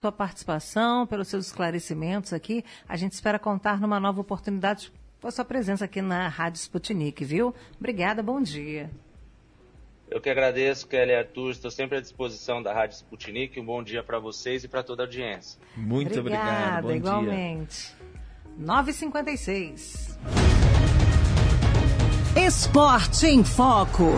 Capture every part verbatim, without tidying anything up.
sua participação, pelos seus esclarecimentos aqui. A gente espera contar numa nova oportunidade com a sua presença aqui na Rádio Sputnik, viu? Obrigada, bom dia. Eu que agradeço, Kelly e Arthur, estou sempre à disposição da Rádio Sputnik. Um bom dia para vocês e para toda a audiência. Muito Obrigada, obrigado, bom igualmente. dia. nove e cinquenta e seis. Esporte em Foco.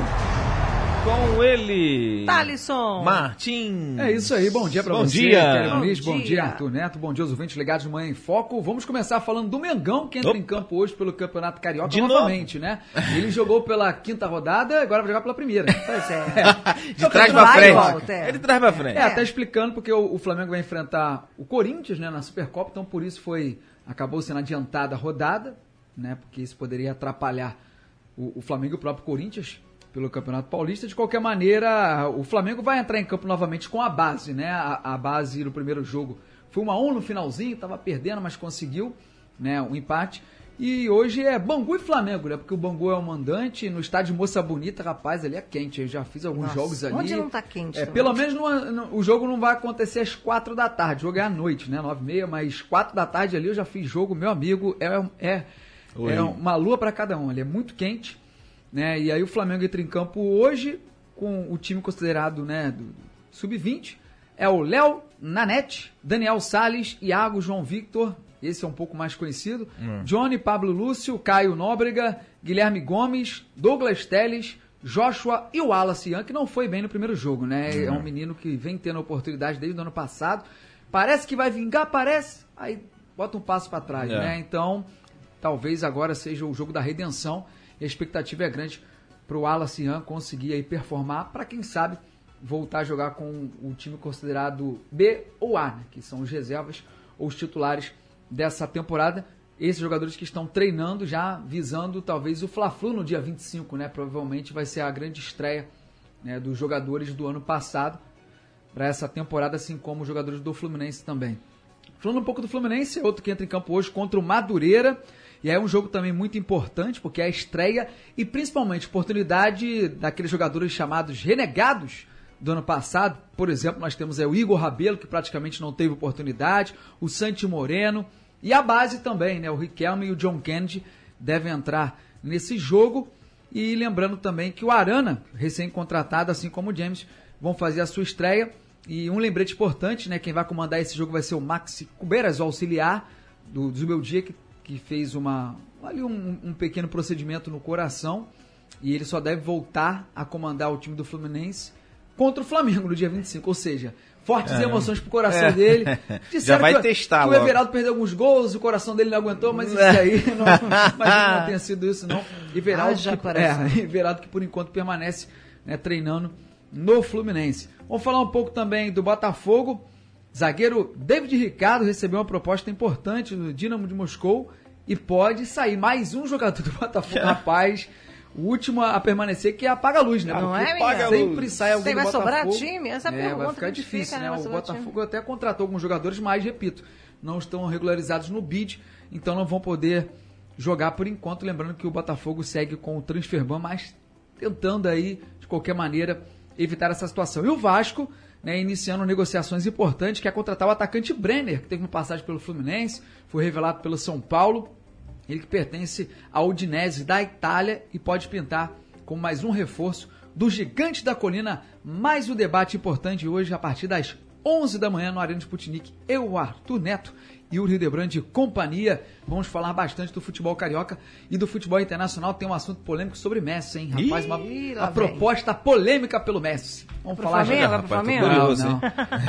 Com ele, Thalisson Martins. É isso aí, bom dia pra bom você, dia. Kelly Bom Muniz, bom dia. dia, Arthur Neto, bom dia aos ouvintes ligados de Manhã em Foco. Vamos começar falando do Mengão, que entra Opa. em campo hoje pelo Campeonato Carioca De novamente, né? Ele jogou pela quinta rodada, agora vai jogar pela primeira. Pois é. De trás pra Vai e frente. volta, é. É de trás pra frente. É, até explicando porque o, o Flamengo vai enfrentar o Corinthians, né, na Supercopa, então por isso foi, acabou sendo adiantada a rodada, né, porque isso poderia atrapalhar o, o Flamengo e o próprio Corinthians pelo Campeonato Paulista. De qualquer maneira, o Flamengo vai entrar em campo novamente com a base, né? A, a base no primeiro jogo foi um a um no finalzinho, estava perdendo, mas conseguiu, né, um empate. E hoje é Bangu e Flamengo, né? Porque o Bangu é o mandante, no estádio Moça Bonita, rapaz, ali é quente. Eu já fiz alguns Nossa, jogos ali. onde não tá quente? É, também? pelo menos no, no, o jogo não vai acontecer às quatro da tarde. O jogo é à noite, né? Nove e meia, mas quatro da tarde ali eu já fiz jogo, meu amigo, é, é, é uma lua para cada um. Ali é muito quente. Né? E aí o Flamengo entra em campo hoje com o time considerado, né, do sub vinte. É o Léo, Nanete, Daniel Salles, Iago, João Victor, esse é um pouco mais conhecido, hum. Johnny, Pablo Lúcio, Caio Nóbrega, Guilherme Gomes, Douglas Telles, Joshua e o Wallace Ian, que não foi bem no primeiro jogo, né? Hum. É um menino que vem tendo oportunidade desde o ano passado. Parece que vai vingar, parece, aí bota um passo para trás, é. né? Então, talvez agora seja o jogo da redenção. E a expectativa é grande para o Wallace Ian conseguir aí performar, para quem sabe voltar a jogar com o time considerado B ou A, né, que são os reservas ou os titulares dessa temporada. Esses jogadores que estão treinando já visando talvez o Fla-Flu no dia vinte e cinco, né? Provavelmente vai ser a grande estreia, né, dos jogadores do ano passado para essa temporada, assim como os jogadores do Fluminense também. Falando um pouco do Fluminense, outro que entra em campo hoje contra o Madureira. E é um jogo também muito importante, porque é a estreia e principalmente oportunidade daqueles jogadores chamados renegados do ano passado. Por exemplo, nós temos aí o Igor Rabelo, que praticamente não teve oportunidade, o Santi Moreno e a base também, né? O Riquelme e o John Kennedy devem entrar nesse jogo. E lembrando também que o Arana, recém-contratado, assim como o James, vão fazer a sua estreia. E um lembrete importante, né? Quem vai comandar esse jogo vai ser o Maxi Cubeiras, o auxiliar do Zubeldia, que que fez uma, ali um, um pequeno procedimento no coração, e ele só deve voltar a comandar o time do Fluminense contra o Flamengo no dia vinte e cinco, ou seja, fortes é. emoções pro coração é. dele. Disseram Já vai que, testar que logo. O Everaldo perdeu alguns gols, o coração dele não aguentou, mas isso aí não, mas não tenha sido isso não. Everaldo, ah, que, é, Everaldo que por enquanto permanece, né, treinando no Fluminense. Vamos falar um pouco também do Botafogo. Zagueiro David Ricardo recebeu uma proposta importante do Dinamo de Moscou e pode sair mais um jogador do Botafogo, rapaz. O último a permanecer, que é apaga a luz, né? Não Porque é, minha? sempre sai alguém vai do Botafogo. Sobrar time? Essa é, pergunta vai ficar que difícil, fica, né? né? O Botafogo time. até contratou alguns jogadores, mas, repito, não estão regularizados no bid, então não vão poder jogar por enquanto. Lembrando que o Botafogo segue com o Transferban, mas tentando aí, de qualquer maneira, evitar essa situação. E o Vasco, né, iniciando negociações importantes, que é contratar o atacante Brenner, que teve uma passagem pelo Fluminense, foi revelado pelo São Paulo. Ele que pertence ao Udinese da Itália e pode pintar como mais um reforço do Gigante da Colina. Mais um debate importante hoje a partir das onze da manhã no Arena Sputnik. Eu, Arthur Neto e o Rio de Brande companhia. Vamos falar bastante do futebol carioca e do futebol internacional. Tem um assunto polêmico sobre Messi, hein? Rapaz, uma, Ih, uma proposta polêmica pelo Messi. Vamos é falar Flamengo, já. é pro Flamengo? Não, não.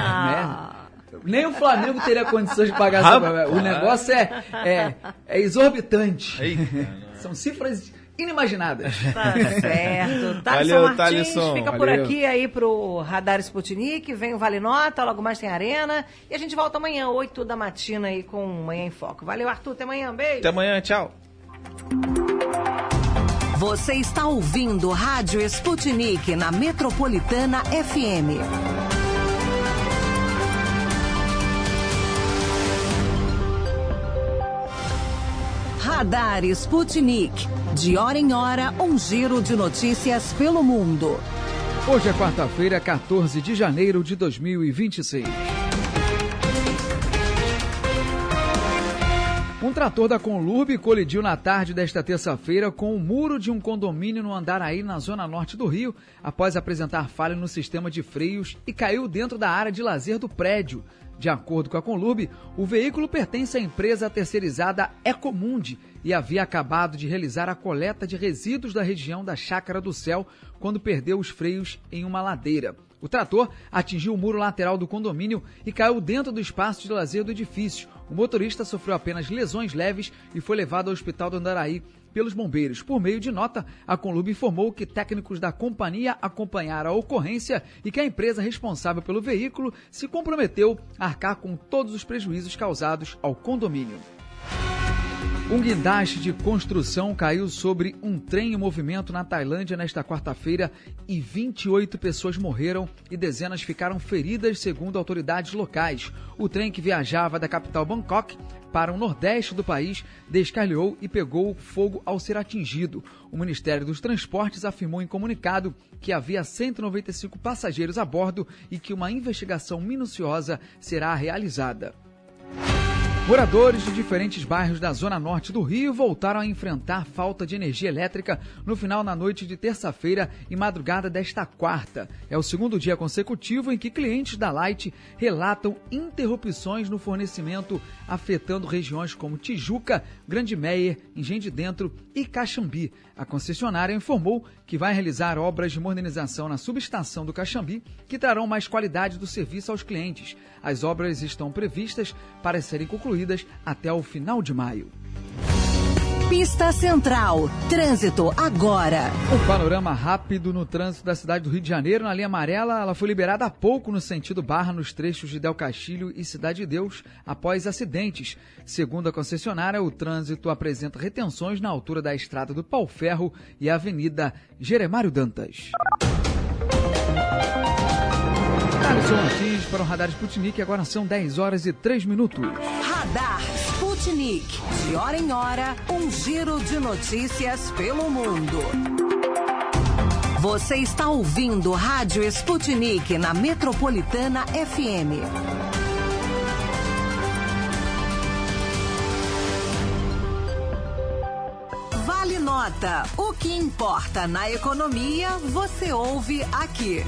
Ah. Nem o Flamengo teria condições de pagar essa problema. O negócio é, é, é exorbitante. Eita, são cifras inimaginadas. Tá certo. Thalisson Valeu, Martins, Thalisson. fica Valeu. por aqui aí pro Radar Sputnik, vem o Vale Nota, logo mais tem Arena, e a gente volta amanhã, oito da matina aí com Manhã em Foco. Valeu, Arthur, até amanhã, beijo. Até amanhã, tchau. Você está ouvindo Rádio Sputnik na Metropolitana F M. Radar Sputnik. De hora em hora, um giro de notícias pelo mundo. Hoje é quarta-feira, quatorze de janeiro de dois mil e vinte e seis. Um trator da Conlurb colidiu na tarde desta terça-feira com o muro de um condomínio no Andaraí, na zona norte do Rio, após apresentar falha no sistema de freios e caiu dentro da área de lazer do prédio. De acordo com a Conlurb, o veículo pertence à empresa terceirizada Ecomundi e havia acabado de realizar a coleta de resíduos da região da Chácara do Céu quando perdeu os freios em uma ladeira. O trator atingiu o muro lateral do condomínio e caiu dentro do espaço de lazer do edifício. O motorista sofreu apenas lesões leves e foi levado ao hospital do Andaraí pelos bombeiros. Por meio de nota, a Conlurb informou que técnicos da companhia acompanharam a ocorrência e que a empresa responsável pelo veículo se comprometeu a arcar com todos os prejuízos causados ao condomínio. Um guindaste de construção caiu sobre um trem em movimento na Tailândia nesta quarta-feira e vinte e oito pessoas morreram e dezenas ficaram feridas, segundo autoridades locais. O trem, que viajava da capital Bangkok para o nordeste do país, descarrilhou e pegou fogo ao ser atingido. O Ministério dos Transportes afirmou em comunicado que havia cento e noventa e cinco passageiros a bordo e que uma investigação minuciosa será realizada. Moradores de diferentes bairros da zona norte do Rio voltaram a enfrentar falta de energia elétrica no final da noite de terça-feira e madrugada desta quarta. É o segundo dia consecutivo em que clientes da Light relatam interrupções no fornecimento, afetando regiões como Tijuca, Grande Meier, Engenho de Dentro e Caxambi. A concessionária informou que vai realizar obras de modernização na subestação do Caxambi, que trarão mais qualidade do serviço aos clientes. As obras estão previstas para serem concluídas até o final de maio. Pista Central. Trânsito agora. Um panorama rápido no trânsito da cidade do Rio de Janeiro. Na linha amarela, ela foi liberada há pouco no sentido Barra, nos trechos de Del Castilho e Cidade de Deus, após acidentes. Segundo a concessionária, o trânsito apresenta retenções na altura da estrada do Pau-Ferro e a Avenida Jeremário Dantas. Alisson Martins para o Radar Sputnik, agora são dez horas e três minutos. Radar Sputnik. De hora em hora, um giro de notícias pelo mundo. Você está ouvindo Rádio Sputnik na Metropolitana F M. Vale Nota. O que importa na economia, você ouve aqui.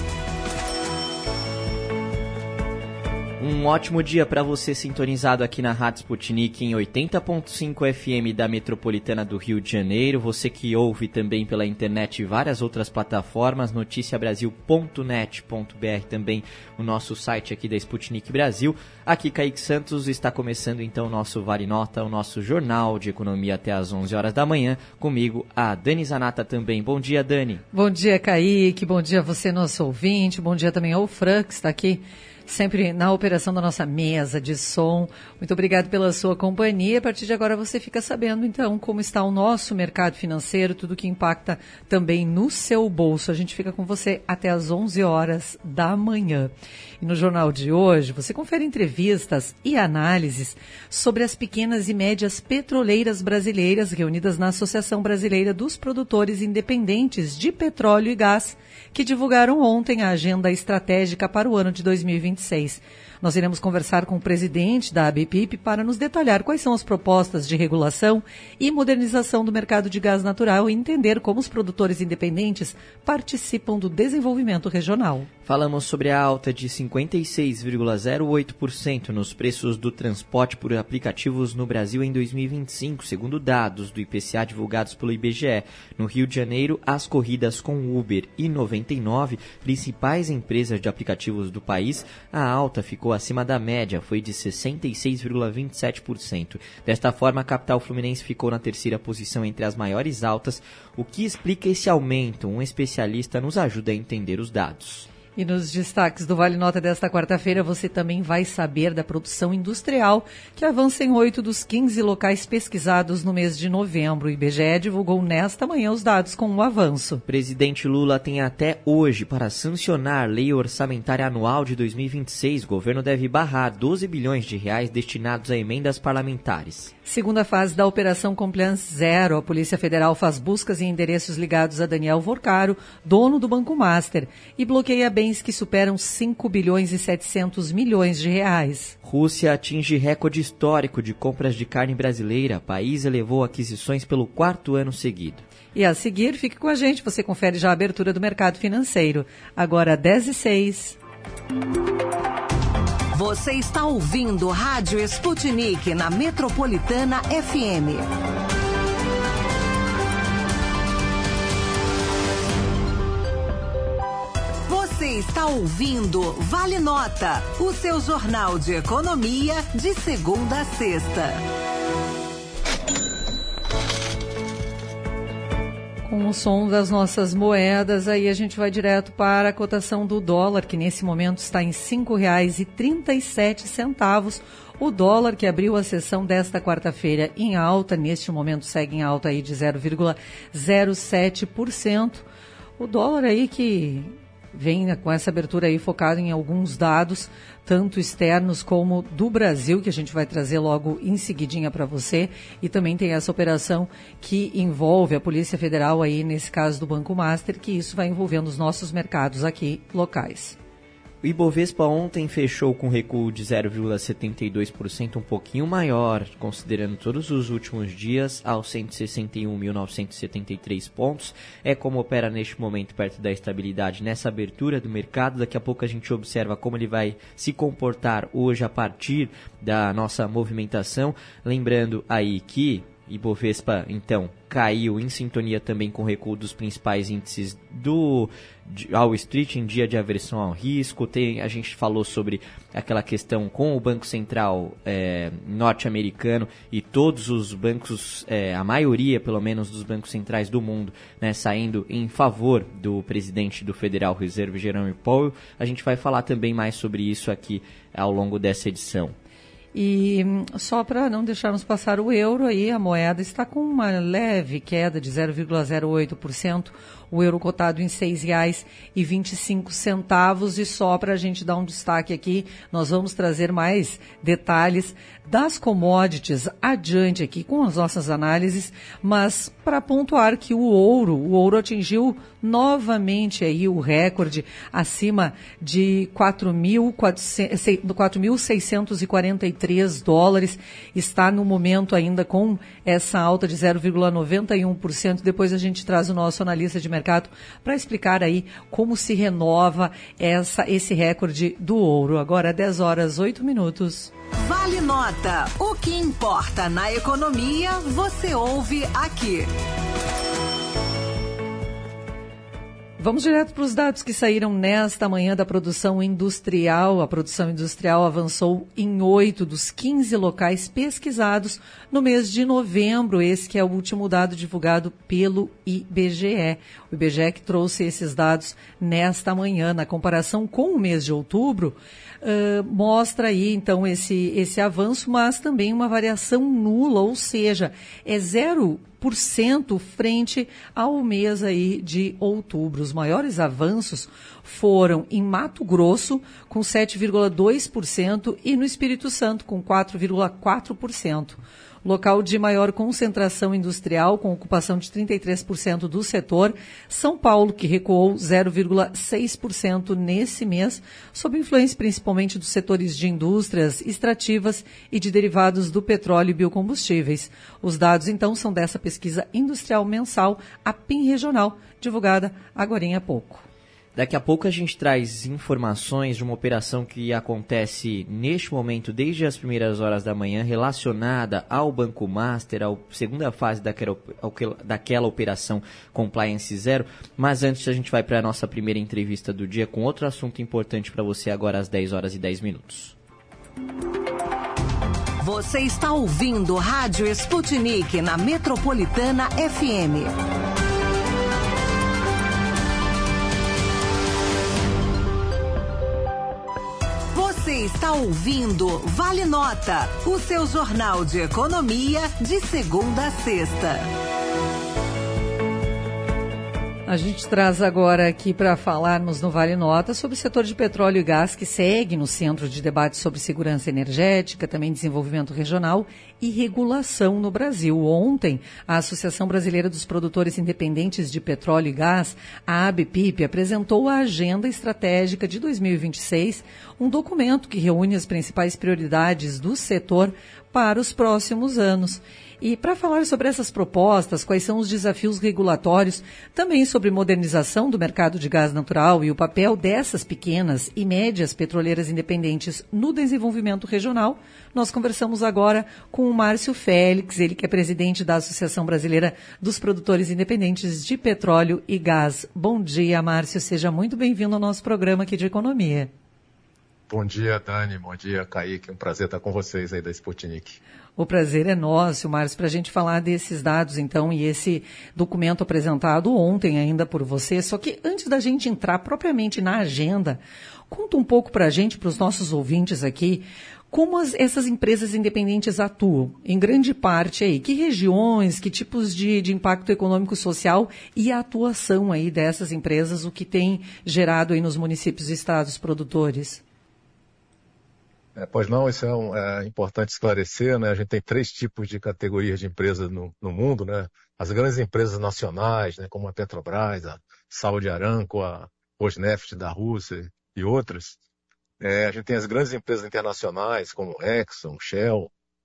Um ótimo dia para você sintonizado aqui na Rádio Sputnik em oitenta ponto cinco F M da Metropolitana do Rio de Janeiro. Você que ouve também pela internet e várias outras plataformas, noticia brasil ponto net ponto b r também o nosso site aqui da Sputnik Brasil. Aqui Kaique Santos, está começando então o nosso Vale Nota, o nosso jornal de economia até às onze horas da manhã. Comigo a Dani Zanata também. Bom dia, Dani. Bom dia, Kaique. Bom dia a você, nosso ouvinte. Bom dia também ao Fran, que está aqui sempre na operação da nossa mesa de som. Muito obrigado pela sua companhia. A partir de agora você fica sabendo, então, como está o nosso mercado financeiro, tudo que impacta também no seu bolso. A gente fica com você até às onze horas da manhã. E no jornal de hoje, você confere entrevistas e análises sobre as pequenas e médias petroleiras brasileiras reunidas na Associação Brasileira dos Produtores Independentes de Petróleo e Gás, que divulgaram ontem a agenda estratégica para o ano de dois mil e vinte e seis. Nós iremos conversar com o presidente da A B P I P para nos detalhar quais são as propostas de regulação e modernização do mercado de gás natural e entender como os produtores independentes participam do desenvolvimento regional. Falamos sobre a alta de cinquenta e seis vírgula zero oito por cento nos preços do transporte por aplicativos no Brasil em dois mil e vinte e cinco, segundo dados do I P C A divulgados pelo I B G E. No Rio de Janeiro, as corridas com Uber e noventa e nove, principais empresas de aplicativos do país, a alta ficou acima da média, foi de sessenta e seis vírgula vinte e sete por cento. Desta forma, a capital fluminense ficou na terceira posição entre as maiores altas. O que explica esse aumento? Um especialista nos ajuda a entender os dados. E nos destaques do Vale Nota desta quarta-feira, você também vai saber da produção industrial, que avança em oito dos quinze locais pesquisados no mês de novembro. O I B G E divulgou nesta manhã os dados com o avanço. Presidente Lula tem até hoje para sancionar a Lei Orçamentária Anual de dois mil e vinte e seis. O governo deve barrar doze bilhões de reais destinados a emendas parlamentares. Segunda fase da Operação Compliance Zero, a Polícia Federal faz buscas em endereços ligados a Daniel Vorcaro, dono do Banco Master, e bloqueia bens bens que superam cinco bilhões e setecentos milhões de reais. Rússia atinge recorde histórico de compras de carne brasileira. O país elevou aquisições pelo quarto ano seguido. E a seguir, fique com a gente, você confere já a abertura do mercado financeiro. Agora, dez e seis. Você está ouvindo Rádio Sputnik na Metropolitana F M. Você está ouvindo Vale Nota, o seu jornal de economia de segunda a sexta. Com o som das nossas moedas, aí a gente vai direto para a cotação do dólar, que nesse momento está em cinco reais e trinta e sete centavos. O dólar, que abriu a sessão desta quarta-feira em alta, neste momento segue em alta aí de zero vírgula zero sete por cento. O dólar aí que vem com essa abertura aí focado em alguns dados, tanto externos como do Brasil, que a gente vai trazer logo em seguidinha para você. E também tem essa operação que envolve a Polícia Federal aí, nesse caso do Banco Master, que isso vai envolvendo os nossos mercados aqui locais. O Ibovespa ontem fechou com recuo de zero vírgula setenta e dois por cento, um pouquinho maior, considerando todos os últimos dias, aos cento e sessenta e um mil novecentos e setenta e três pontos. É como opera neste momento perto da estabilidade nessa abertura do mercado. Daqui a pouco a gente observa como ele vai se comportar hoje a partir da nossa movimentação. Lembrando aí que Ibovespa, então, caiu em sintonia também com o recuo dos principais índices do Wall Street em dia de aversão ao risco. Tem, a gente falou sobre aquela questão com o Banco Central é, norte-americano e todos os bancos, é, a maioria pelo menos dos bancos centrais do mundo, né, saindo em favor do presidente do Federal Reserve, Jerome Powell. A gente vai falar também mais sobre isso aqui ao longo dessa edição. E só para não deixarmos passar o euro, aí a moeda está com uma leve queda de zero vírgula zero oito por cento, o euro cotado em seis reais e vinte e cinco centavos. E só para a gente dar um destaque aqui, nós vamos trazer mais detalhes das commodities adiante aqui com as nossas análises, mas para pontuar que o ouro, o ouro atingiu novamente aí o recorde acima de quatro mil seiscentos e quarenta e três dólares, está no momento ainda com essa alta de zero vírgula noventa e um por cento. Depois a gente traz o nosso analista de mercado para explicar aí como se renova essa, esse recorde do ouro. Agora dez horas, oito minutos. Vale Nota. O que importa na economia, você ouve aqui. Vamos direto para os dados que saíram nesta manhã da produção industrial. A produção industrial avançou em oito dos quinze locais pesquisados no mês de novembro. Esse que é o último dado divulgado pelo I B G E. O I B G E que trouxe esses dados nesta manhã. Na comparação com o mês de outubro, uh, mostra aí então esse, esse avanço, mas também uma variação nula, ou seja, é zero por cento frente ao mês aí de outubro. Os maiores avanços foram em Mato Grosso, com sete vírgula dois por cento, e no Espírito Santo, com quatro vírgula quatro por cento. Local de maior concentração industrial, com ocupação de trinta e três por cento do setor, São Paulo, que recuou zero vírgula seis por cento nesse mês, sob influência principalmente dos setores de indústrias extrativas e de derivados do petróleo e biocombustíveis. Os dados, então, são dessa pesquisa industrial mensal, a P I M Regional, divulgada agorinha há pouco. Daqui a pouco a gente traz informações de uma operação que acontece neste momento, desde as primeiras horas da manhã, relacionada ao Banco Master, à segunda fase daquela, daquela operação Compliance Zero. Mas antes a gente vai para a nossa primeira entrevista do dia com outro assunto importante para você agora às dez horas e dez minutos. Você está ouvindo Rádio Sputnik na Metropolitana F M. Você está ouvindo Vale Nota, o seu jornal de economia de segunda a sexta. A gente traz agora aqui para falarmos no Vale Nota sobre o setor de petróleo e gás, que segue no centro de debate sobre segurança energética, também desenvolvimento regional e regulação no Brasil. Ontem, a Associação Brasileira dos Produtores Independentes de Petróleo e Gás, a ABPIP, apresentou a Agenda Estratégica de dois mil e vinte e seis, um documento que reúne as principais prioridades do setor para os próximos anos. E para falar sobre essas propostas, quais são os desafios regulatórios, também sobre modernização do mercado de gás natural e o papel dessas pequenas e médias petroleiras independentes no desenvolvimento regional, nós conversamos agora com o Márcio Félix, ele que é presidente da Associação Brasileira dos Produtores Independentes de Petróleo e Gás. Bom dia, Márcio, seja muito bem-vindo ao nosso programa aqui de Economia. Bom dia, Dani. Bom dia, Kaique. É um prazer estar com vocês aí da Sputnik. O prazer é nosso, Márcio, para a gente falar desses dados, então, e esse documento apresentado ontem ainda por você. Só que antes da gente entrar propriamente na agenda, conta um pouco para a gente, para os nossos ouvintes aqui, como as, essas empresas independentes atuam, em grande parte aí, que regiões, que tipos de, de impacto econômico social e a atuação aí dessas empresas, o que tem gerado aí nos municípios e estados produtores. É, pois não, isso é, um, é importante esclarecer, né? A gente tem três tipos de categorias de empresas no, no mundo, né? As grandes empresas nacionais, né? Como a Petrobras, a Saudi Aramco, a Rosneft da Rússia e outras. É, a gente tem as grandes empresas internacionais, como Exxon, Shell,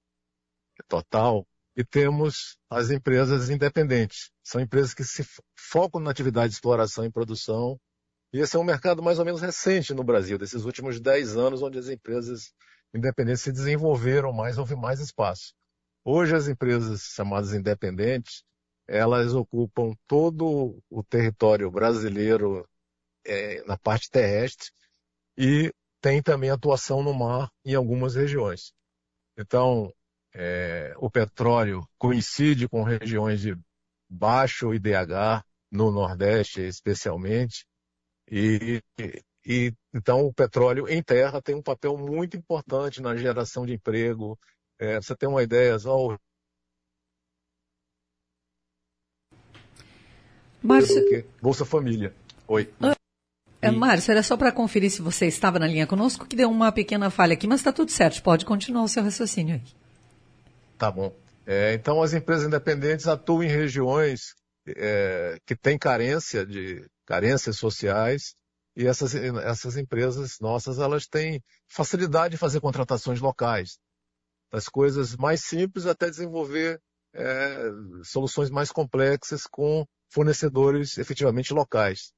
Total, e temos as empresas independentes. São empresas que se focam na atividade de exploração e produção. E esse é um mercado mais ou menos recente no Brasil, desses últimos dez anos, onde as empresas independentes se desenvolveram mais, houve mais espaço. Hoje, as empresas chamadas independentes, elas ocupam todo o território brasileiro é, na parte terrestre e tem também atuação no mar em algumas regiões. Então, é, o petróleo coincide com regiões de baixo I D H, no Nordeste especialmente, E, e então o petróleo em terra tem um papel muito importante na geração de emprego. É, você tem uma ideia, só Márcio... Bolsa Família. Oi. É, Márcio, era só para conferir se você estava na linha conosco, que deu uma pequena falha aqui, mas está tudo certo, pode continuar o seu raciocínio aí. Tá bom. É, então as empresas independentes atuam em regiões é, que têm carência de carências sociais, e essas, essas empresas nossas, elas têm facilidade de fazer contratações locais, das coisas mais simples até desenvolver é, soluções mais complexas com fornecedores efetivamente locais.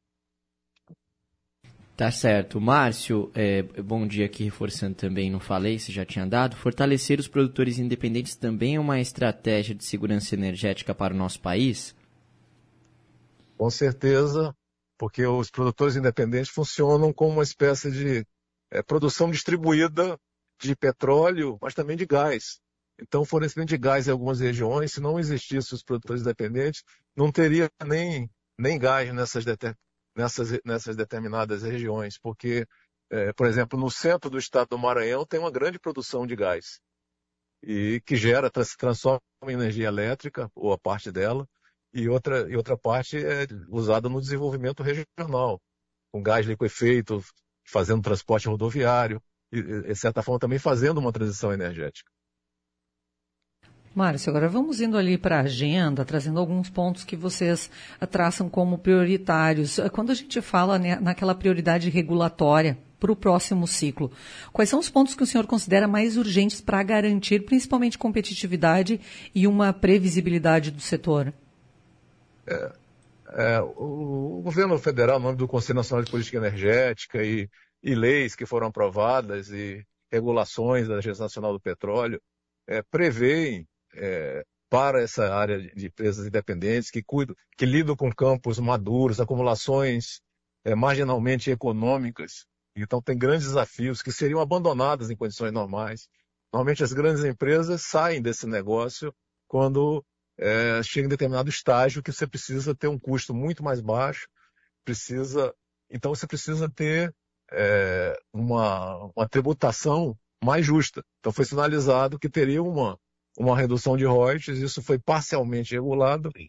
Tá certo. Márcio, é, bom dia aqui, reforçando também, não falei, se já tinha dado, fortalecer os produtores independentes também é uma estratégia de segurança energética para o nosso país? Com certeza, porque os produtores independentes funcionam como uma espécie de é, produção distribuída de petróleo, mas também de gás. Então, o fornecimento de gás em algumas regiões, se não existissem os produtores independentes, não teria nem, nem gás nessas, nessas, nessas determinadas regiões, porque, é, por exemplo, no centro do estado do Maranhão tem uma grande produção de gás, e que gera, se transforma em energia elétrica, ou a parte dela, E outra, e outra parte é usada no desenvolvimento regional, com gás liquefeito, fazendo transporte rodoviário, e, de certa forma, também fazendo uma transição energética. Márcio, agora vamos indo ali para a agenda, trazendo alguns pontos que vocês traçam como prioritários. Quando a gente fala né, naquela prioridade regulatória para o próximo ciclo, quais são os pontos que o senhor considera mais urgentes para garantir, principalmente, competitividade e uma previsibilidade do setor? É, é, o, o governo federal, no nome do Conselho Nacional de Política Energética e, e leis que foram aprovadas e regulações da Agência Nacional do Petróleo, é, prevêem é, para essa área de empresas independentes que, cuidam, que lidam com campos maduros, acumulações é, marginalmente econômicas. Então tem grandes desafios que seriam abandonados em condições normais. Normalmente as grandes empresas saem desse negócio quando É, chega em determinado estágio que você precisa ter um custo muito mais baixo, precisa, então você precisa ter é, uma, uma tributação mais justa. Então foi sinalizado que teria uma, uma redução de royalties, isso foi parcialmente regulado,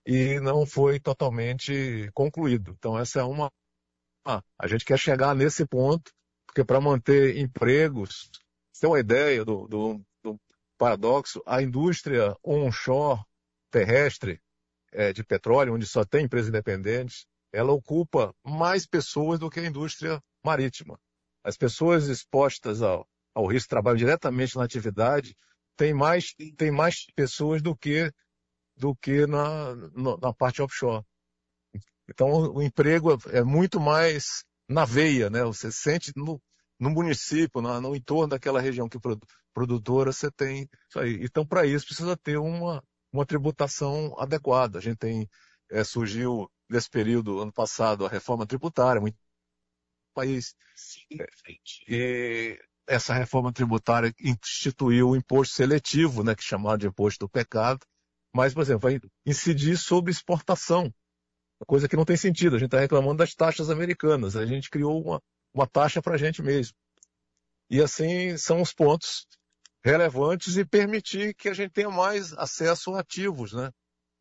e não foi totalmente concluído. Então, essa é uma... A gente quer chegar nesse ponto, porque para manter empregos, você tem uma ideia do, do, do paradoxo, a indústria onshore terrestre é, de petróleo, onde só tem empresas independentes, ela ocupa mais pessoas do que a indústria marítima. As pessoas expostas ao, ao risco, trabalham diretamente na atividade, tem mais, tem mais pessoas do que, do que na, na parte offshore. Então, o emprego é muito mais na veia, né? Você sente no, no município, no, no entorno daquela região que produ, produtora, você tem isso aí. Então, para isso, precisa ter uma, uma tributação adequada. A gente tem, é, surgiu nesse período, ano passado, a reforma tributária, muito país. É, e essa reforma tributária instituiu o imposto seletivo, né, que é chamado de imposto do pecado, mas, por exemplo, vai incidir sobre exportação. Coisa que não tem sentido. A gente está reclamando das taxas americanas. A gente criou uma, uma taxa para a gente mesmo. E assim são os pontos relevantes e permitir que a gente tenha mais acesso a ativos, né?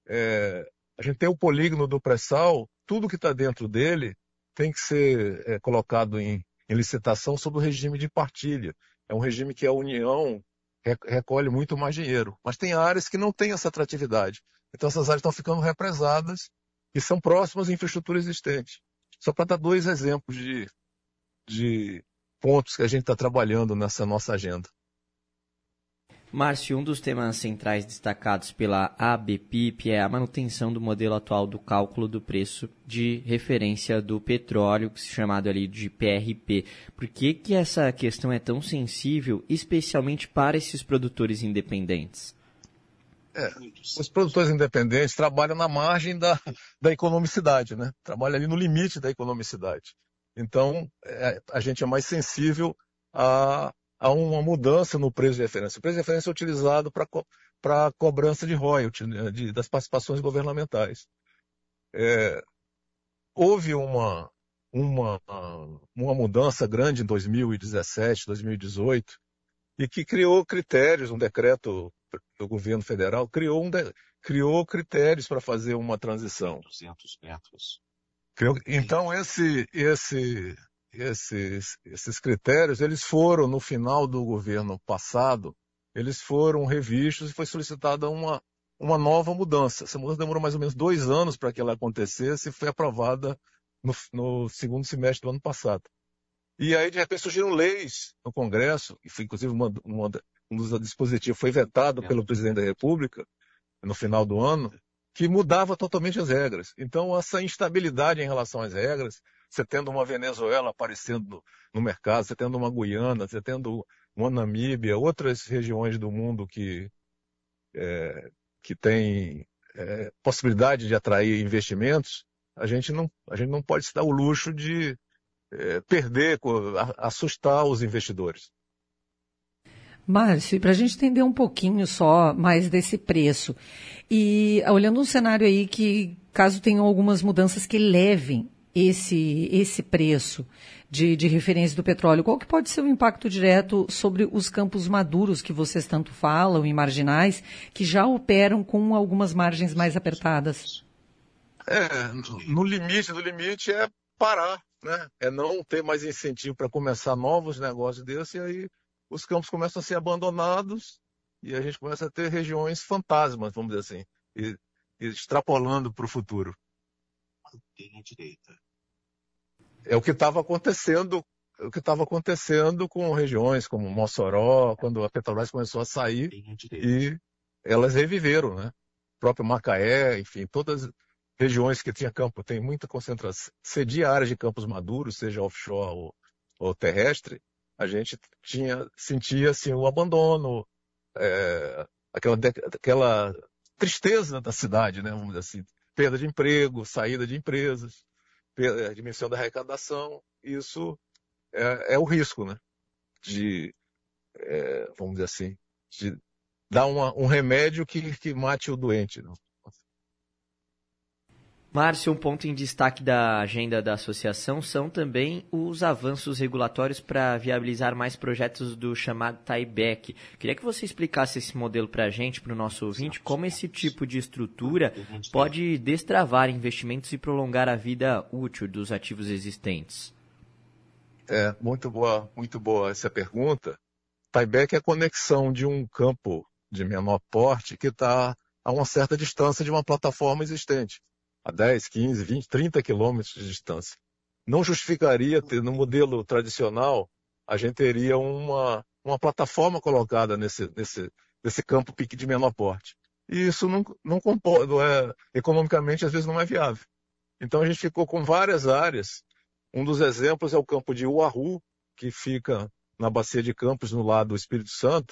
É, a gente tem o polígono do pré-sal, tudo que está dentro dele tem que ser é, colocado em, em licitação sob o regime de partilha. É um regime que a União recolhe muito mais dinheiro. Mas tem áreas que não têm essa atratividade. Então essas áreas estão ficando represadas que são próximas à infraestrutura existente. Só para dar dois exemplos de, de pontos que a gente está trabalhando nessa nossa agenda. Márcio, um dos temas centrais destacados pela A B P I P é a manutenção do modelo atual do cálculo do preço de referência do petróleo, chamado ali de P R P. Por que que essa questão é tão sensível, especialmente para esses produtores independentes? É, os produtores independentes trabalham na margem da, da economicidade, né? Trabalham ali no limite da economicidade. Então, é, a gente é mais sensível a, a uma mudança no preço de referência. O preço de referência é utilizado para para cobrança de royalties, né, de, das participações governamentais. É, houve uma, uma, uma mudança grande em dois mil e dezessete, dois mil e dezoito, e que criou critérios, um decreto do governo federal criou, um de, criou critérios para fazer uma transição. duzentos metros. Criou, então, esse, esse, esses, esses critérios, eles foram, no final do governo passado, eles foram revistos e foi solicitada uma, uma nova mudança. Essa mudança demorou mais ou menos dois anos para que ela acontecesse e foi aprovada no, no segundo semestre do ano passado. E aí, de repente, surgiram leis no Congresso, e foi, inclusive, uma, uma, um dos dispositivos foi vetado pelo presidente da República, no final do ano, que mudava totalmente as regras. Então, essa instabilidade em relação às regras, você tendo uma Venezuela aparecendo no, no mercado, você tendo uma Guiana, você tendo uma Namíbia, outras regiões do mundo que, é, que têm é, possibilidade de atrair investimentos, a gente não, a gente não pode se dar o luxo de É, perder, assustar os investidores. Márcio, para a gente entender um pouquinho só mais desse preço, e olhando um cenário aí que, caso tenham algumas mudanças que levem esse, esse preço de, de referência do petróleo, qual que pode ser o impacto direto sobre os campos maduros que vocês tanto falam, e marginais, que já operam com algumas margens mais apertadas? É, no limite do limite é parar. Né? É não ter mais incentivo para começar novos negócios desses, e aí os campos começam a ser abandonados e a gente começa a ter regiões fantasmas, vamos dizer assim, e, e extrapolando para o futuro. É o que estava acontecendo, o que estava acontecendo com regiões como Mossoró, quando a Petrobras começou a sair e elas reviveram, né? O próprio Macaé, enfim, todas regiões que tinha campo, tem muita concentração, cedia áreas de campos maduros, seja offshore ou, ou terrestre, a gente tinha, sentia assim, o abandono, é, aquela, aquela tristeza da cidade, né, vamos dizer assim, perda de emprego, saída de empresas, perda, diminuição da arrecadação, isso é, é o risco, né, de, é, vamos dizer assim, de dar uma, um remédio que, que mate o doente, não? Márcio, um ponto em destaque da agenda da associação são também os avanços regulatórios para viabilizar mais projetos do chamado tieback. Queria que você explicasse esse modelo para a gente, para o nosso ouvinte, como esse tipo de estrutura pode destravar investimentos e prolongar a vida útil dos ativos existentes. É, muito boa, muito boa essa pergunta. Tieback é a conexão de um campo de menor porte que está a uma certa distância de uma plataforma existente. A dez, quinze, vinte, trinta quilômetros de distância. Não justificaria ter, no modelo tradicional, a gente teria uma, uma plataforma colocada nesse, nesse, nesse campo de menor porte. E isso não, não, não é, economicamente, às vezes, não é viável. Então, a gente ficou com várias áreas. Um dos exemplos é o campo de Uahu, que fica na Bacia de Campos, no lado do Espírito Santo.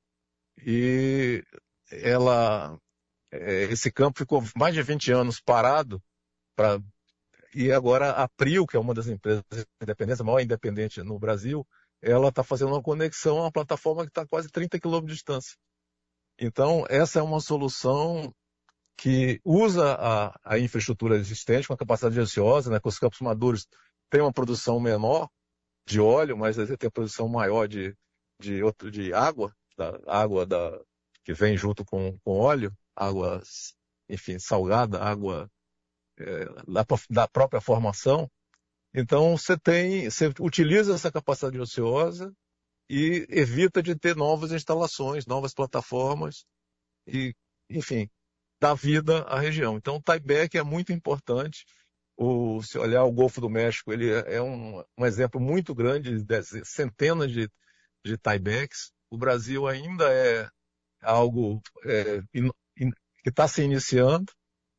E ela... Esse campo ficou mais de vinte anos parado, pra... e agora a Prio, que é uma das empresas independentes, a maior independente no Brasil, ela está fazendo uma conexão a uma plataforma que está a quase trinta quilômetros de distância. Então, essa é uma solução que usa a, a infraestrutura existente com a capacidade ociosa, né, com os campos maduros tem uma produção menor de óleo, mas às vezes tem a produção maior de, de, outro, de água, da água da, que vem junto com, com óleo, água, enfim, salgada, água é, da, da própria formação. Então, você tem, você utiliza essa capacidade ociosa e evita de ter novas instalações, novas plataformas e, enfim, dá vida à região. Então, o tieback é muito importante. O, se olhar o Golfo do México, ele é um, um exemplo muito grande de centenas de, de tiebacks. O Brasil ainda é algo é, in, in, que está se iniciando,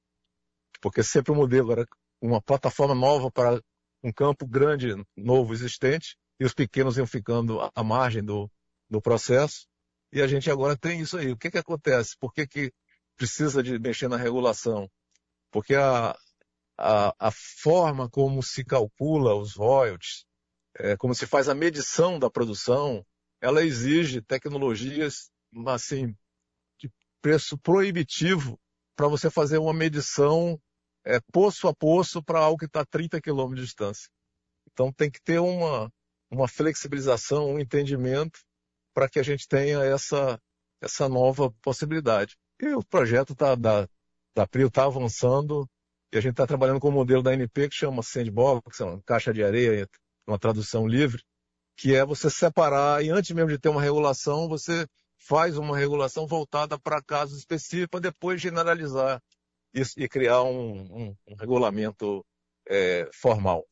porque sempre o modelo era uma plataforma nova para um campo grande, novo, existente, e os pequenos iam ficando à margem do, do processo. E a gente agora tem isso aí. O que, que acontece? Por que, que precisa de mexer na regulação? Porque a, a, a forma como se calcula os royalties, é, como se faz a medição da produção, ela exige tecnologias assim, de preço proibitivo para você fazer uma medição é, poço a poço para algo que está a trinta quilômetros de distância. Então tem que ter uma, uma flexibilização, um entendimento para que a gente tenha essa, essa nova possibilidade. E o projeto tá, da, da Prio está avançando e a gente está trabalhando com um modelo da A N P que chama Sandbox, que é uma caixa de areia, uma tradução livre, que é você separar, e antes mesmo de ter uma regulação, você faz uma regulação voltada para casos específicos, para depois generalizar isso e criar um, um, um regulamento é, formal.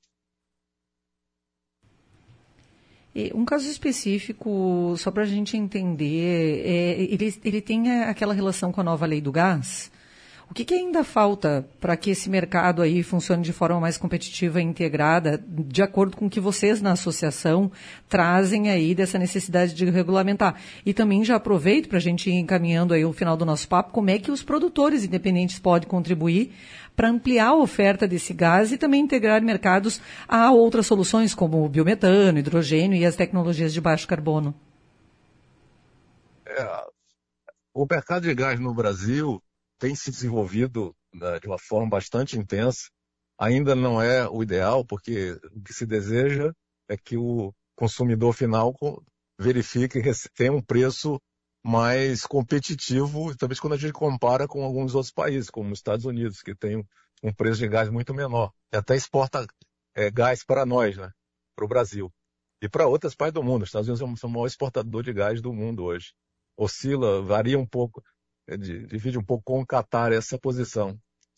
Um caso específico, só para a gente entender, é, ele, ele tem aquela relação com a nova lei do gás? O que, que ainda falta para que esse mercado aí funcione de forma mais competitiva e integrada, de acordo com o que vocês na associação trazem aí dessa necessidade de regulamentar? E também já aproveito para a gente ir encaminhando aí o final do nosso papo, como é que os produtores independentes podem contribuir para ampliar a oferta desse gás e também integrar mercados a outras soluções como o biometano, hidrogênio e as tecnologias de baixo carbono? É, o mercado de gás no Brasil tem se desenvolvido, né, de uma forma bastante intensa. Ainda não é o ideal, porque o que se deseja é que o consumidor final verifique que tem um preço mais competitivo, talvez quando a gente compara com alguns outros países, como os Estados Unidos, que tem um preço de gás muito menor. E até exporta é, gás para nós, né, para o Brasil. E para outras partes do mundo. Os Estados Unidos é o maior exportador de gás do mundo hoje. Oscila, varia um pouco, divide um pouco com o Catar essa posição.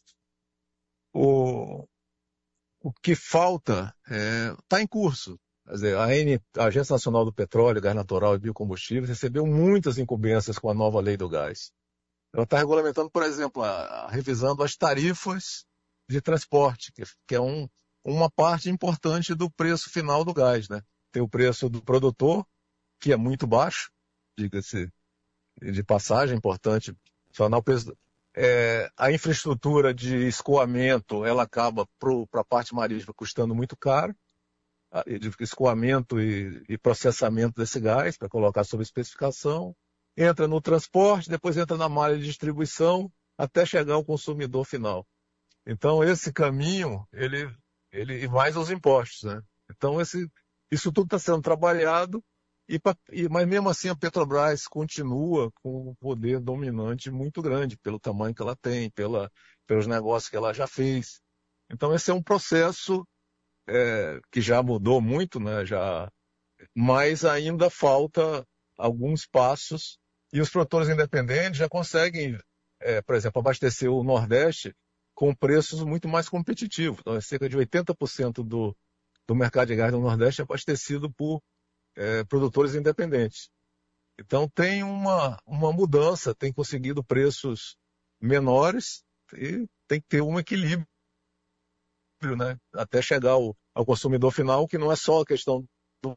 O, o que falta está é, em curso. Quer dizer, a, AN, a Agência Nacional do Petróleo, Gás Natural e Biocombustíveis recebeu muitas incumbências com a nova lei do gás. Ela está regulamentando, por exemplo, a, a, revisando as tarifas de transporte, que, que é um, uma parte importante do preço final do gás, né? Tem o preço do produtor, que é muito baixo, diga-se de passagem, importante. É, a infraestrutura de escoamento, ela acaba para a parte marítima custando muito caro, de escoamento e, e processamento desse gás, para colocar sob especificação, entra no transporte, depois entra na malha de distribuição, até chegar ao consumidor final. Então, esse caminho, ele, ele e mais os impostos, né? Então, esse, isso tudo está sendo trabalhado, e, e, mas mesmo assim a Petrobras continua com um poder dominante muito grande, pelo tamanho que ela tem, pela, pelos negócios que ela já fez. Então, esse é um processo é, que já mudou muito, né? Já, mas ainda falta alguns passos, e os produtores independentes já conseguem, é, por exemplo, abastecer o Nordeste com preços muito mais competitivos. Então, é cerca de oitenta por cento do, do mercado de gás do Nordeste é abastecido por é, produtores independentes. Então, tem uma, uma mudança, tem conseguido preços menores e tem que ter um equilíbrio, né? Até chegar ao, ao consumidor final, que não é só a questão do...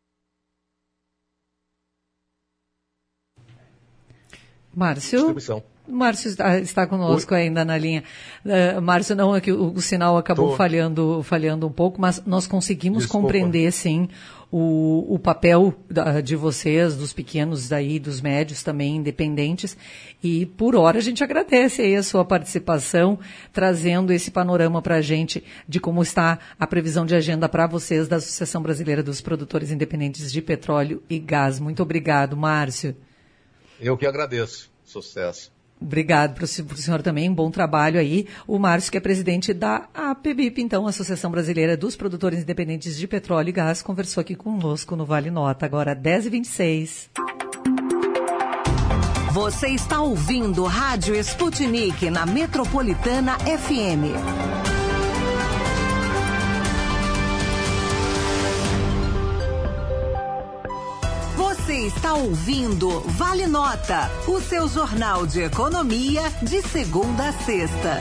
Márcio? distribuição. Márcio está, está conosco Oi. ainda na linha. Uh, Márcio, não, é que o, o sinal acabou falhando, falhando um pouco, mas nós conseguimos Desculpa. compreender, sim, o, o papel da, de vocês, dos pequenos daí, dos médios também, independentes, e por hora a gente agradece aí a sua participação, trazendo esse panorama para a gente de como está a previsão de agenda para vocês da Associação Brasileira dos Produtores Independentes de Petróleo e Gás. Muito obrigado, Márcio. Eu que agradeço. Sucesso. Obrigado para o senhor também, bom trabalho aí. O Márcio, que é presidente da A P B I P, então, Associação Brasileira dos Produtores Independentes de Petróleo e Gás, conversou aqui conosco no Vale Nota, agora dez e vinte e seis. Você está ouvindo Rádio Sputnik na Metropolitana F M. Você está ouvindo Vale Nota, o seu jornal de economia de segunda a sexta.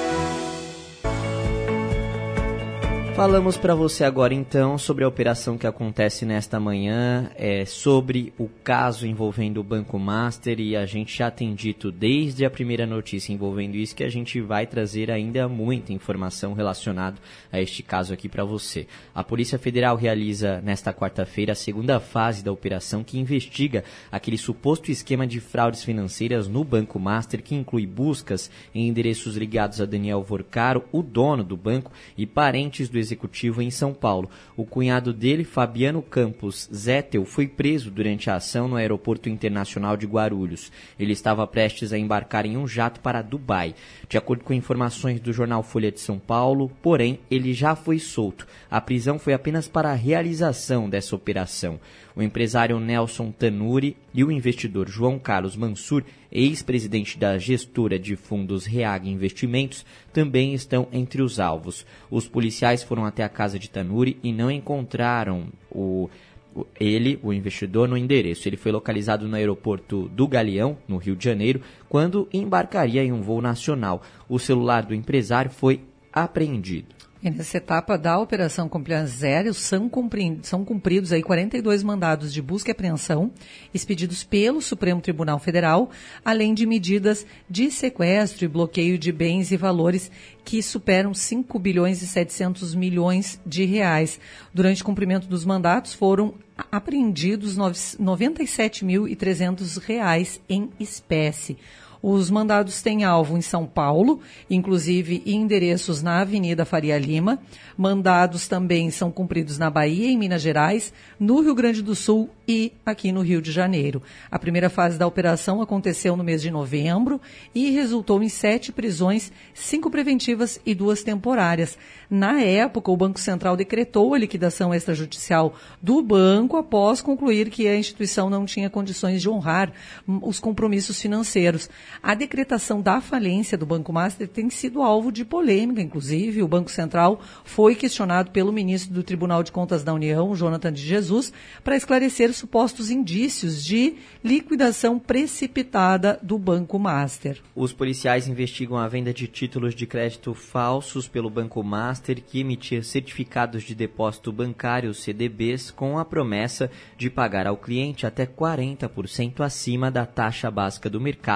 Falamos para você agora, então, sobre a operação que acontece nesta manhã, é, sobre o caso envolvendo o Banco Master, e a gente já tem dito desde a primeira notícia envolvendo isso que a gente vai trazer ainda muita informação relacionada a este caso aqui para você. A Polícia Federal realiza nesta quarta-feira a segunda fase da operação que investiga aquele suposto esquema de fraudes financeiras no Banco Master, que inclui buscas em endereços ligados a Daniel Vorcaro, o dono do banco, e parentes do executivo em São Paulo. O cunhado dele, Fabiano Campos Zettel, foi preso durante a ação no Aeroporto Internacional de Guarulhos. Ele estava prestes a embarcar em um jato para Dubai. De acordo com informações do jornal Folha de São Paulo, porém, ele já foi solto. A prisão foi apenas para a realização dessa operação. O empresário Nelson Tanuri e o investidor João Carlos Mansur, ex-presidente da gestora de fundos Reag Investimentos, também estão entre os alvos. Os policiais foram até a casa de Tanuri e não encontraram o, ele, o investidor, no endereço. Ele foi localizado no aeroporto do Galeão, no Rio de Janeiro, quando embarcaria em um voo nacional. O celular do empresário foi apreendido. E nessa etapa da Operação Compliance Zero são, são cumpridos aí quarenta e dois mandados de busca e apreensão expedidos pelo Supremo Tribunal Federal, além de medidas de sequestro e bloqueio de bens e valores que superam cinco bilhões e setecentos milhões de reais. Durante o cumprimento dos mandatos foram apreendidos noventa e sete mil e trezentos reais em espécie. Os mandados têm alvo em São Paulo, inclusive em endereços na Avenida Faria Lima. Mandados também são cumpridos na Bahia, em Minas Gerais, no Rio Grande do Sul e aqui no Rio de Janeiro. A primeira fase da operação aconteceu no mês de novembro e resultou em sete prisões, cinco preventivas e duas temporárias. Na época, o Banco Central decretou a liquidação extrajudicial do banco após concluir que a instituição não tinha condições de honrar os compromissos financeiros. A decretação da falência do Banco Master tem sido alvo de polêmica, inclusive. O Banco Central foi questionado pelo ministro do Tribunal de Contas da União, Jonathan de Jesus, para esclarecer supostos indícios de liquidação precipitada do Banco Master. Os policiais investigam a venda de títulos de crédito falsos pelo Banco Master, que emitia certificados de depósito bancário, C D Bs, com a promessa de pagar ao cliente até quarenta por cento acima da taxa básica do mercado,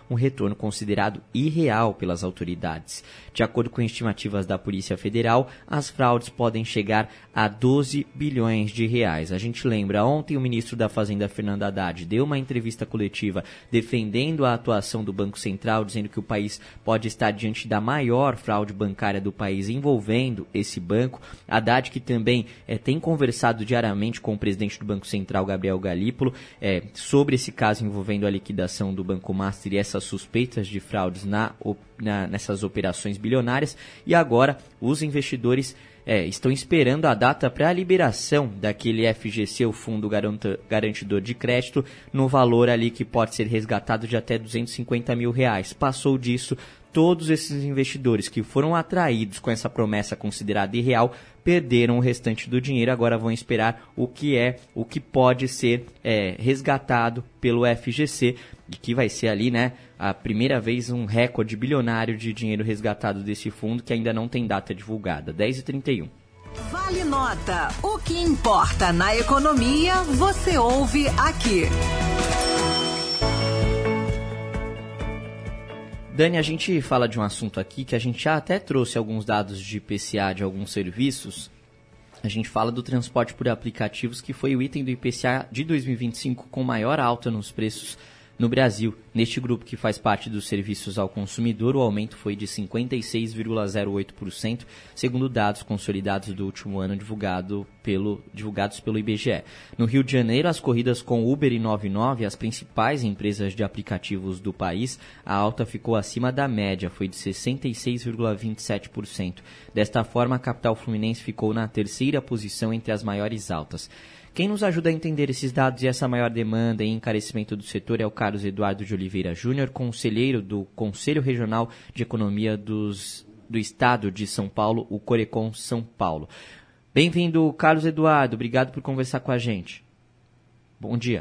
um retorno considerado irreal pelas autoridades. De acordo com estimativas da Polícia Federal, as fraudes podem chegar a doze bilhões de reais. A gente lembra, ontem o ministro da Fazenda, Fernando Haddad, deu uma entrevista coletiva defendendo a atuação do Banco Central, dizendo que o país pode estar diante da maior fraude bancária do país envolvendo esse banco. Haddad, que também é, tem conversado diariamente com o presidente do Banco Central, Gabriel Galípolo, é, sobre esse caso envolvendo a liquidação do Banco Master e essas suspeitas de fraudes na, na, nessas operações bilionárias. E agora os investidores É, estão esperando a data para a liberação daquele F G C, o Fundo Garantidor de Crédito, no valor ali que pode ser resgatado de até duzentos e cinquenta mil reais. Passou disso, todos esses investidores que foram atraídos com essa promessa considerada irreal perderam o restante do dinheiro, agora vão esperar o que é, o que pode ser é, resgatado pelo F G C, e que vai ser ali, né, a primeira vez um recorde bilionário de dinheiro resgatado desse fundo, que ainda não tem data divulgada. dez e trinta e um. Vale Nota. O que importa na economia, você ouve aqui. Dani, a gente fala de um assunto aqui que a gente já até trouxe alguns dados de I P C A de alguns serviços. A gente fala do transporte por aplicativos, que foi o item do I P C A de dois mil e vinte e cinco com maior alta nos preços no Brasil. Neste grupo, que faz parte dos serviços ao consumidor, o aumento foi de cinquenta e seis vírgula zero oito por cento, segundo dados consolidados do último ano divulgado pelo, divulgados pelo I B G E. No Rio de Janeiro, as corridas com Uber e noventa e nove, as principais empresas de aplicativos do país, a alta ficou acima da média, foi de sessenta e seis vírgula vinte e sete por cento. Desta forma, a capital fluminense ficou na terceira posição entre as maiores altas. Quem nos ajuda a entender esses dados e essa maior demanda e encarecimento do setor é o Carlos Eduardo de Oliveira Júnior, conselheiro do Conselho Regional de Economia dos, do Estado de São Paulo, o Corecon São Paulo. Bem-vindo, Carlos Eduardo, obrigado por conversar com a gente. Bom dia.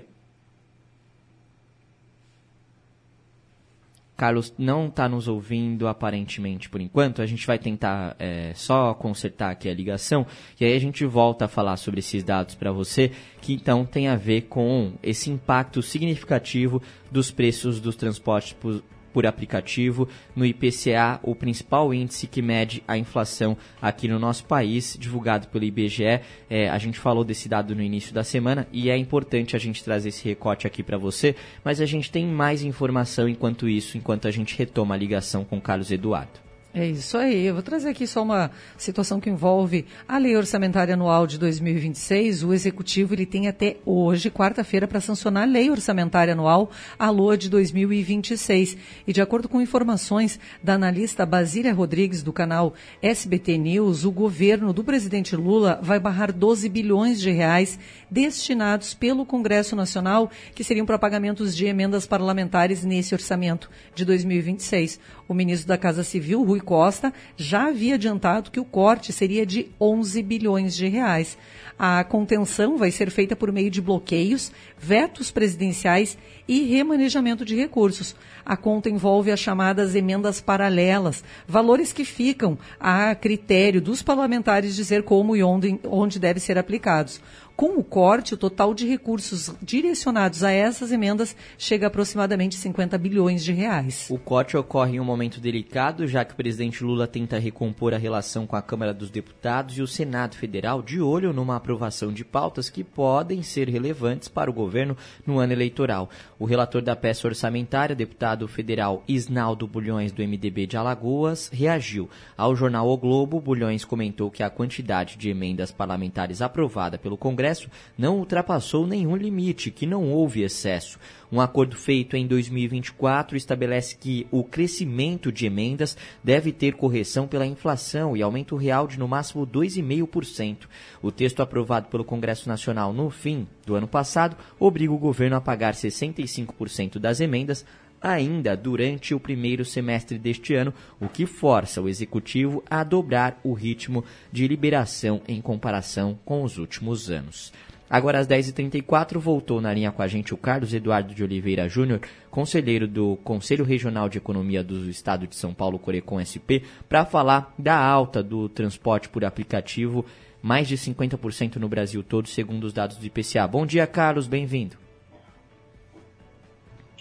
Carlos não está nos ouvindo aparentemente por enquanto. A gente vai tentar é, só consertar aqui a ligação e aí a gente volta a falar sobre esses dados para você, que então tem a ver com esse impacto significativo dos preços dos transportes por, por aplicativo no I P C A, o principal índice que mede a inflação aqui no nosso país, divulgado pelo I B G E. É, a gente falou desse dado no início da semana e é importante a gente trazer esse recorte aqui para você, mas a gente tem mais informação enquanto isso, enquanto a gente retoma a ligação com o Carlos Eduardo. É isso aí. Eu vou trazer aqui só uma situação que envolve a Lei Orçamentária Anual de dois mil e vinte e seis. O Executivo ele tem até hoje, quarta-feira, para sancionar a Lei Orçamentária Anual, a L O A de dois mil e vinte e seis. E de acordo com informações da analista Basília Rodrigues, do canal S B T News, o governo do presidente Lula vai barrar doze bilhões de reais destinados pelo Congresso Nacional, que seriam para pagamentos de emendas parlamentares nesse orçamento de dois mil e vinte e seis. O ministro da Casa Civil, Rui Costa, já havia adiantado que o corte seria de onze bilhões de reais. A contenção vai ser feita por meio de bloqueios, vetos presidenciais e remanejamento de recursos. A conta envolve as chamadas emendas paralelas, valores que ficam a critério dos parlamentares dizer como e onde, onde devem ser aplicados. Com o corte, o total de recursos direcionados a essas emendas chega a aproximadamente cinquenta bilhões de reais. O corte ocorre em um momento delicado, já que o presidente Lula tenta recompor a relação com a Câmara dos Deputados e o Senado Federal, de olho numa aprovação de pautas que podem ser relevantes para o governo no ano eleitoral. O relator da peça orçamentária, deputado federal Isnaldo Bulhões, do M D B de Alagoas, reagiu. Ao jornal O Globo, Bulhões comentou que a quantidade de emendas parlamentares aprovada pelo Congresso não ultrapassou nenhum limite, que não houve excesso. Um acordo feito em dois mil e vinte e quatro estabelece que o crescimento de emendas deve ter correção pela inflação e aumento real de no máximo dois vírgula cinco por cento. O texto aprovado pelo Congresso Nacional no fim do ano passado obriga o governo a pagar sessenta e cinco por cento das emendas ainda durante o primeiro semestre deste ano, o que força o Executivo a dobrar o ritmo de liberação em comparação com os últimos anos. Agora, às dez e trinta e quatro, voltou na linha com a gente o Carlos Eduardo de Oliveira Júnior, conselheiro do Conselho Regional de Economia do Estado de São Paulo, Corecon S P, para falar da alta do transporte por aplicativo, mais de cinquenta por cento no Brasil todo, segundo os dados do I P C A. Bom dia, Carlos, bem-vindo.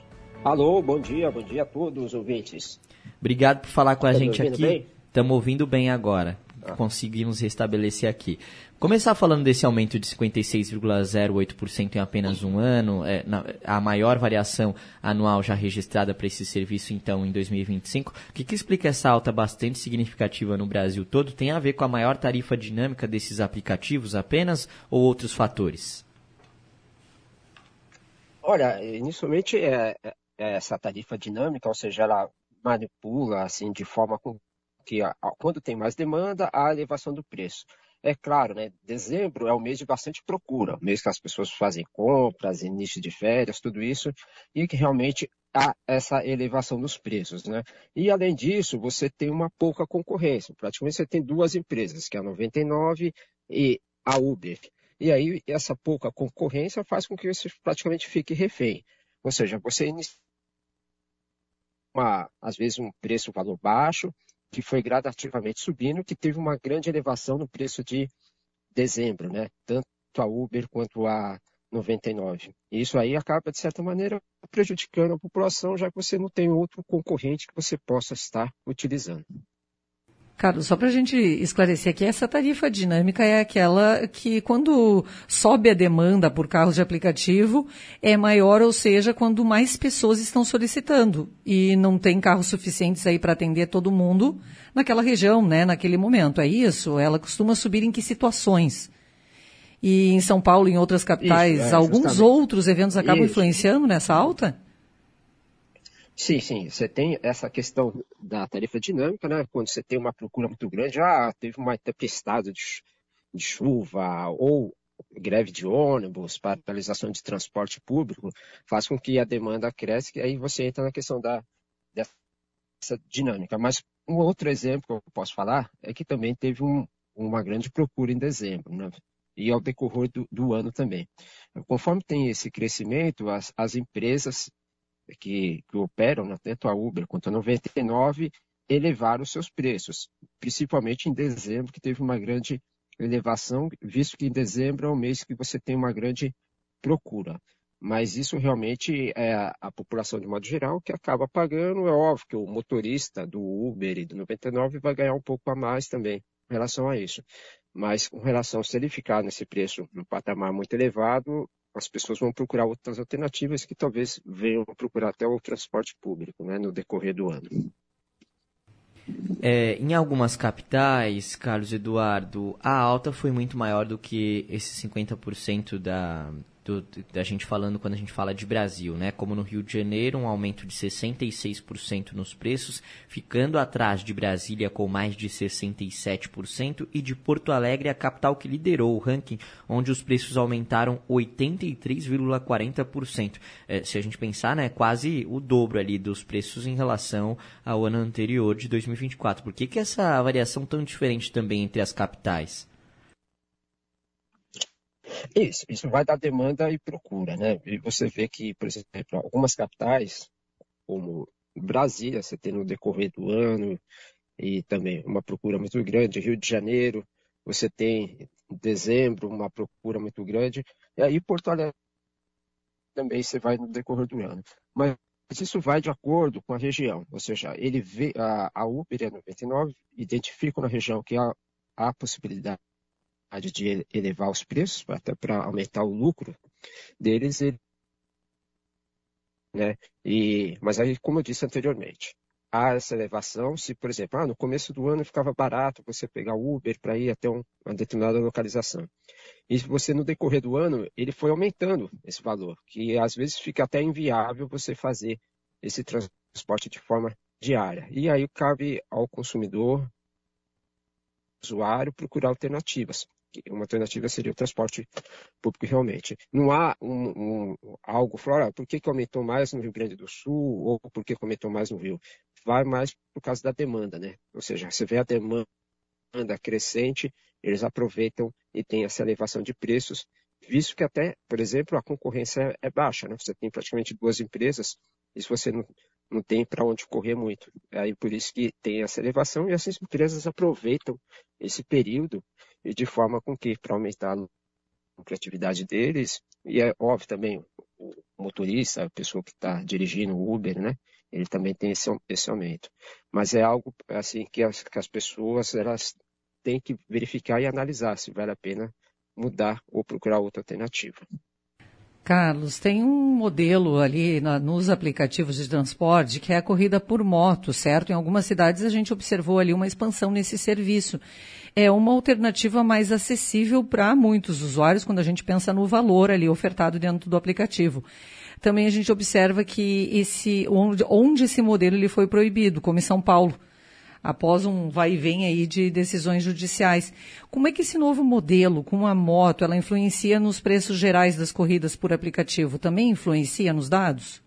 Alô, bom dia, bom dia a todos os ouvintes. Obrigado por falar com a Tá gente aqui. Estamos ouvindo bem agora. Ah. Conseguimos restabelecer aqui. Começar falando desse aumento de cinquenta e seis vírgula zero oito por cento em apenas um ano, é, na, a maior variação anual já registrada para esse serviço, então, em dois mil e vinte e cinco. O que, que explica essa alta bastante significativa no Brasil todo? Tem a ver com a maior tarifa dinâmica desses aplicativos apenas ou outros fatores? Olha, inicialmente é, é essa tarifa dinâmica, ou seja, ela manipula assim de forma com que a, a, quando tem mais demanda, há elevação do preço. É claro, né? Dezembro é um mês de bastante procura, mês que as pessoas fazem compras, início de férias, tudo isso, e que realmente há essa elevação dos preços, né? E além disso, você tem uma pouca concorrência. Praticamente você tem duas empresas, que é a noventa e nove e a Uber. E aí essa pouca concorrência faz com que você praticamente fique refém. Ou seja, você inicia uma, às vezes um preço, um valor baixo, que foi gradativamente subindo, que teve uma grande elevação no preço de dezembro, né? Tanto a Uber quanto a noventa e nove. E isso aí acaba, de certa maneira, prejudicando a população, já que você não tem outro concorrente que você possa estar utilizando. Carlos, só para a gente esclarecer aqui, essa tarifa dinâmica é aquela que, quando sobe a demanda por carros de aplicativo, é maior, ou seja, quando mais pessoas estão solicitando e não tem carros suficientes aí para atender todo mundo naquela região, né, naquele momento. É isso? Ela costuma subir em que situações? E em São Paulo e em outras capitais, isso, é, alguns justamente. Outros eventos acabam isso. influenciando nessa alta? Sim, sim. Você tem essa questão da tarifa dinâmica, né? Quando você tem uma procura muito grande, ah, teve uma tempestade de, de chuva ou greve de ônibus, paralisação de transporte público, faz com que a demanda cresça e aí você entra na questão da, dessa dinâmica. Mas um outro exemplo que eu posso falar é que também teve um, uma grande procura em dezembro, né? E ao decorrer do, do ano também. Conforme tem esse crescimento, as, as empresas Que, que operam, né, tanto a Uber quanto a noventa e nove, elevaram os seus preços, principalmente em dezembro, que teve uma grande elevação, visto que em dezembro é um mês que você tem uma grande procura. Mas isso realmente é a, a população, de modo geral, que acaba pagando. É óbvio que o motorista do Uber e do noventa e nove vai ganhar um pouco a mais também em relação a isso. Mas com relação, se ele ficar nesse preço, no patamar muito elevado, as pessoas vão procurar outras alternativas que talvez venham procurar até o transporte público, né, no decorrer do ano. É, em algumas capitais, Carlos Eduardo, a alta foi muito maior do que esse cinquenta por cento da, do, da gente falando quando a gente fala de Brasil, né? Como no Rio de Janeiro, um aumento de sessenta e seis por cento nos preços, ficando atrás de Brasília com mais de sessenta e sete por cento e de Porto Alegre, a capital que liderou o ranking, onde os preços aumentaram oitenta e três vírgula quarenta por cento. É, se a gente pensar, né, quase o dobro ali dos preços em relação ao ano anterior de dois mil e vinte e quatro. Por que que essa variação tão diferente também entre as capitais? Isso, isso vai dar demanda e procura, né? E você vê que, por exemplo, algumas capitais, como Brasília, você tem no decorrer do ano, e também uma procura muito grande, Rio de Janeiro, você tem em dezembro uma procura muito grande, e aí Porto Alegre também você vai no decorrer do ano. Mas isso vai de acordo com a região, ou seja, ele vê, a, a Uber e a noventa e nove identificam na região que há, há possibilidade de elevar os preços, até para aumentar o lucro deles, né? E, mas aí, como eu disse anteriormente, há essa elevação, se, por exemplo, ah, no começo do ano ficava barato você pegar o Uber para ir até um, uma determinada localização. E você, no decorrer do ano, ele foi aumentando esse valor, que às vezes fica até inviável você fazer esse transporte de forma diária. E aí cabe ao consumidor, usuário, procurar alternativas. Uma alternativa seria o transporte público realmente. Não há um, um, algo, falar, ah, por que, que aumentou mais no Rio Grande do Sul ou por que, que aumentou mais no Rio? Vai mais por causa da demanda, né? Ou seja, você vê a demanda crescente, eles aproveitam e tem essa elevação de preços, visto que até, por exemplo, a concorrência é baixa, né? Você tem praticamente duas empresas e se você não, não tem para onde correr muito. Aí por isso que tem essa elevação e essas empresas aproveitam esse período e de forma com que, para aumentar a lucratividade deles, e é óbvio também, o motorista, a pessoa que está dirigindo o Uber, né? Ele também tem esse, esse aumento. Mas é algo assim que as, que as pessoas elas têm que verificar e analisar se vale a pena mudar ou procurar outra alternativa. Carlos, tem um modelo ali na, nos aplicativos de transporte que é a corrida por moto, certo? Em algumas cidades a gente observou ali uma expansão nesse serviço. É uma alternativa mais acessível para muitos usuários quando a gente pensa no valor ali ofertado dentro do aplicativo. Também a gente observa que esse, onde, onde esse modelo ele foi proibido, como em São Paulo, após um vai e vem aí de decisões judiciais. Como é que esse novo modelo, com a moto, ela influencia nos preços gerais das corridas por aplicativo? Também influencia nos dados?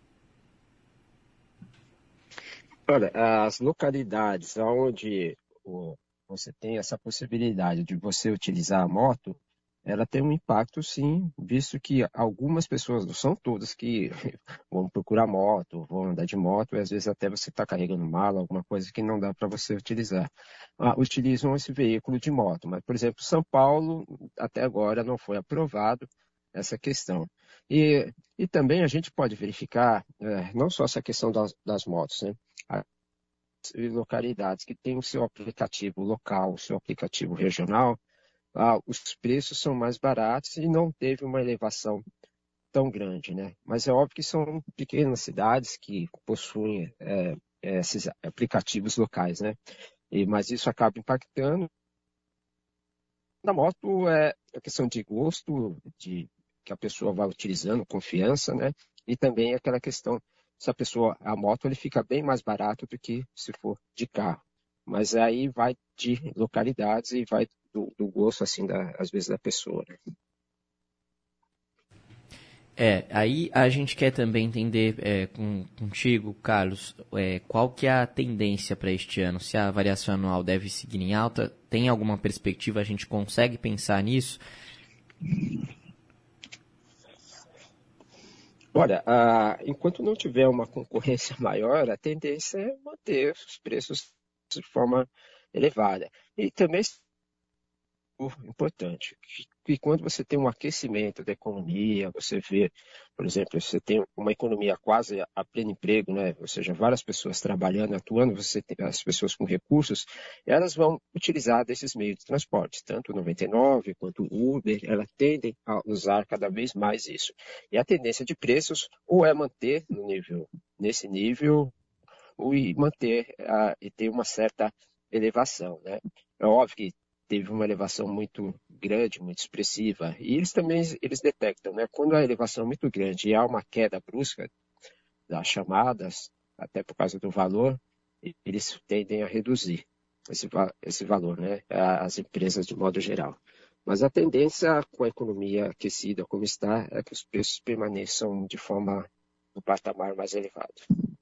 Olha, as localidades onde o, você tem essa possibilidade de você utilizar a moto, ela tem um impacto, sim, visto que algumas pessoas, não são todas que vão procurar moto, vão andar de moto, e às vezes até você está carregando mala, alguma coisa que não dá para você utilizar. Ah, utilizam esse veículo de moto, mas, por exemplo, São Paulo, até agora não foi aprovado essa questão. E, e também a gente pode verificar, é, não só essa questão das, das motos, né? As localidades que têm o seu aplicativo local, o seu aplicativo regional, Ah, os preços são mais baratos e não teve uma elevação tão grande, né? Mas é óbvio que são pequenas cidades que possuem é, esses aplicativos locais, né? E, mas isso acaba impactando. Na moto é a questão de gosto, de que a pessoa vai utilizando, confiança, né? E também aquela questão, se a pessoa, a moto ele fica bem mais barato do que se for de carro. Mas aí vai de localidades e vai do, do gosto, assim, da, às vezes, da pessoa. Né? É, aí a gente quer também entender é, com, contigo, Carlos, é, qual que é a tendência para este ano? Se a variação anual deve seguir em alta, tem alguma perspectiva? A gente consegue pensar nisso? Olha, ah, enquanto não tiver uma concorrência maior, a tendência é manter os preços de forma elevada. E também importante que quando você tem um aquecimento da economia, você vê, por exemplo, você tem uma economia quase a pleno emprego, né? Ou seja, várias pessoas trabalhando, atuando, você tem as pessoas com recursos, elas vão utilizar desses meios de transporte, tanto o noventa e nove quanto o Uber, elas tendem a usar cada vez mais isso. E a tendência de preços ou é manter no nível, nesse nível, ou manter a, e ter uma certa elevação, né? É óbvio que teve uma elevação muito grande, muito expressiva, e eles também eles detectam, né? Quando a elevação é muito grande e há uma queda brusca das chamadas, até por causa do valor, eles tendem a reduzir esse, esse valor, né? As empresas de modo geral. Mas a tendência com a economia aquecida como está é que os preços permaneçam de forma no patamar mais elevado.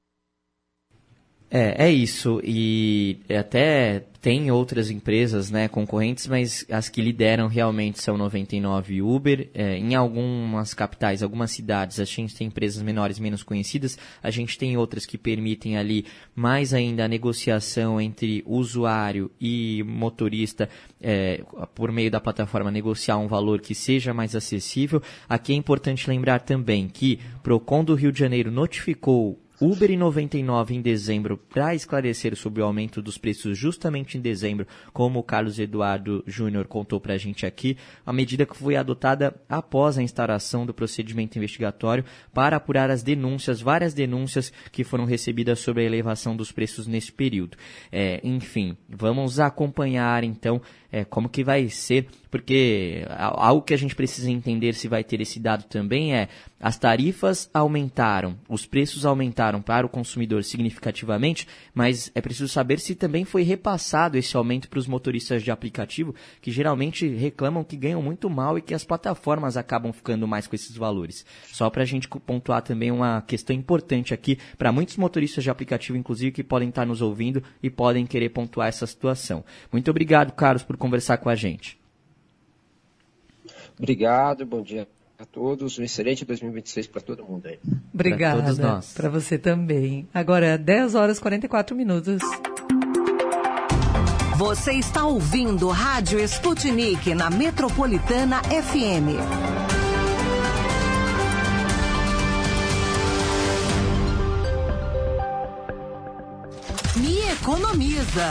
É, é isso, e até tem outras empresas, né, concorrentes, mas as que lideram realmente são noventa e nove e Uber. É, em algumas capitais, algumas cidades, a gente tem empresas menores, menos conhecidas, a gente tem outras que permitem ali mais ainda a negociação entre usuário e motorista, é, por meio da plataforma, negociar um valor que seja mais acessível. Aqui é importante lembrar também que Procon do Rio de Janeiro notificou Uber e noventa e nove em dezembro para esclarecer sobre o aumento dos preços justamente em dezembro, como o Carlos Eduardo Júnior contou para a gente aqui, a medida que foi adotada após a instauração do procedimento investigatório para apurar as denúncias, várias denúncias que foram recebidas sobre a elevação dos preços nesse período. É, enfim, vamos acompanhar então é, como que vai ser, porque algo que a gente precisa entender se vai ter esse dado também é as tarifas aumentaram, os preços aumentaram para o consumidor significativamente, mas é preciso saber se também foi repassado esse aumento para os motoristas de aplicativo, que geralmente reclamam que ganham muito mal e que as plataformas acabam ficando mais com esses valores. Só para a gente pontuar também uma questão importante aqui, para muitos motoristas de aplicativo, inclusive, que podem estar nos ouvindo e podem querer pontuar essa situação. Muito obrigado, Carlos, por conversar com a gente. Obrigado, bom dia a todos, um excelente dois mil e vinte e seis para todo mundo aí. Obrigada, para todos nós. Para você também. Agora, dez horas e quarenta e quatro minutos. Você está ouvindo Rádio Sputnik na Metropolitana F M. Me Economiza.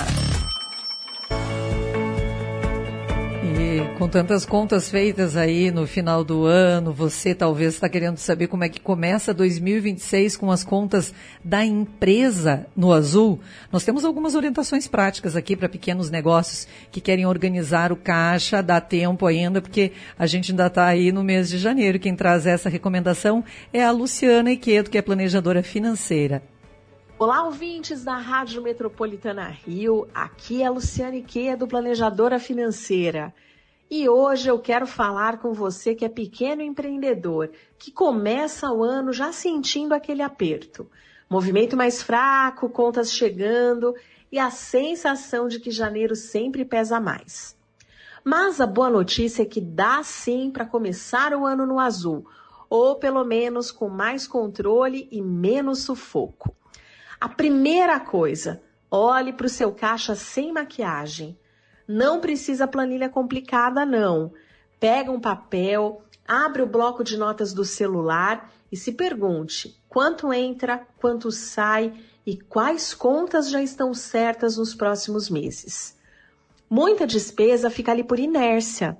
E com tantas contas feitas aí no final do ano, você talvez está querendo saber como é que começa dois mil e vinte e seis com as contas da empresa no azul. Nós temos algumas orientações práticas aqui para pequenos negócios que querem organizar o caixa. Dá tempo ainda, porque a gente ainda está aí no mês de janeiro. Quem traz essa recomendação é a Luciana Iquedo, que é planejadora financeira. Olá, ouvintes da Rádio Metropolitana Rio. Aqui é a Luciana Iquedo, planejadora financeira. E hoje eu quero falar com você que é pequeno empreendedor, que começa o ano já sentindo aquele aperto. Movimento mais fraco, contas chegando e a sensação de que janeiro sempre pesa mais. Mas a boa notícia é que dá sim para começar o ano no azul, ou pelo menos com mais controle e menos sufoco. A primeira coisa, olhe para o seu caixa sem maquiagem. Não precisa planilha complicada, não. Pega um papel, abre o bloco de notas do celular e se pergunte quanto entra, quanto sai e quais contas já estão certas nos próximos meses. Muita despesa fica ali por inércia.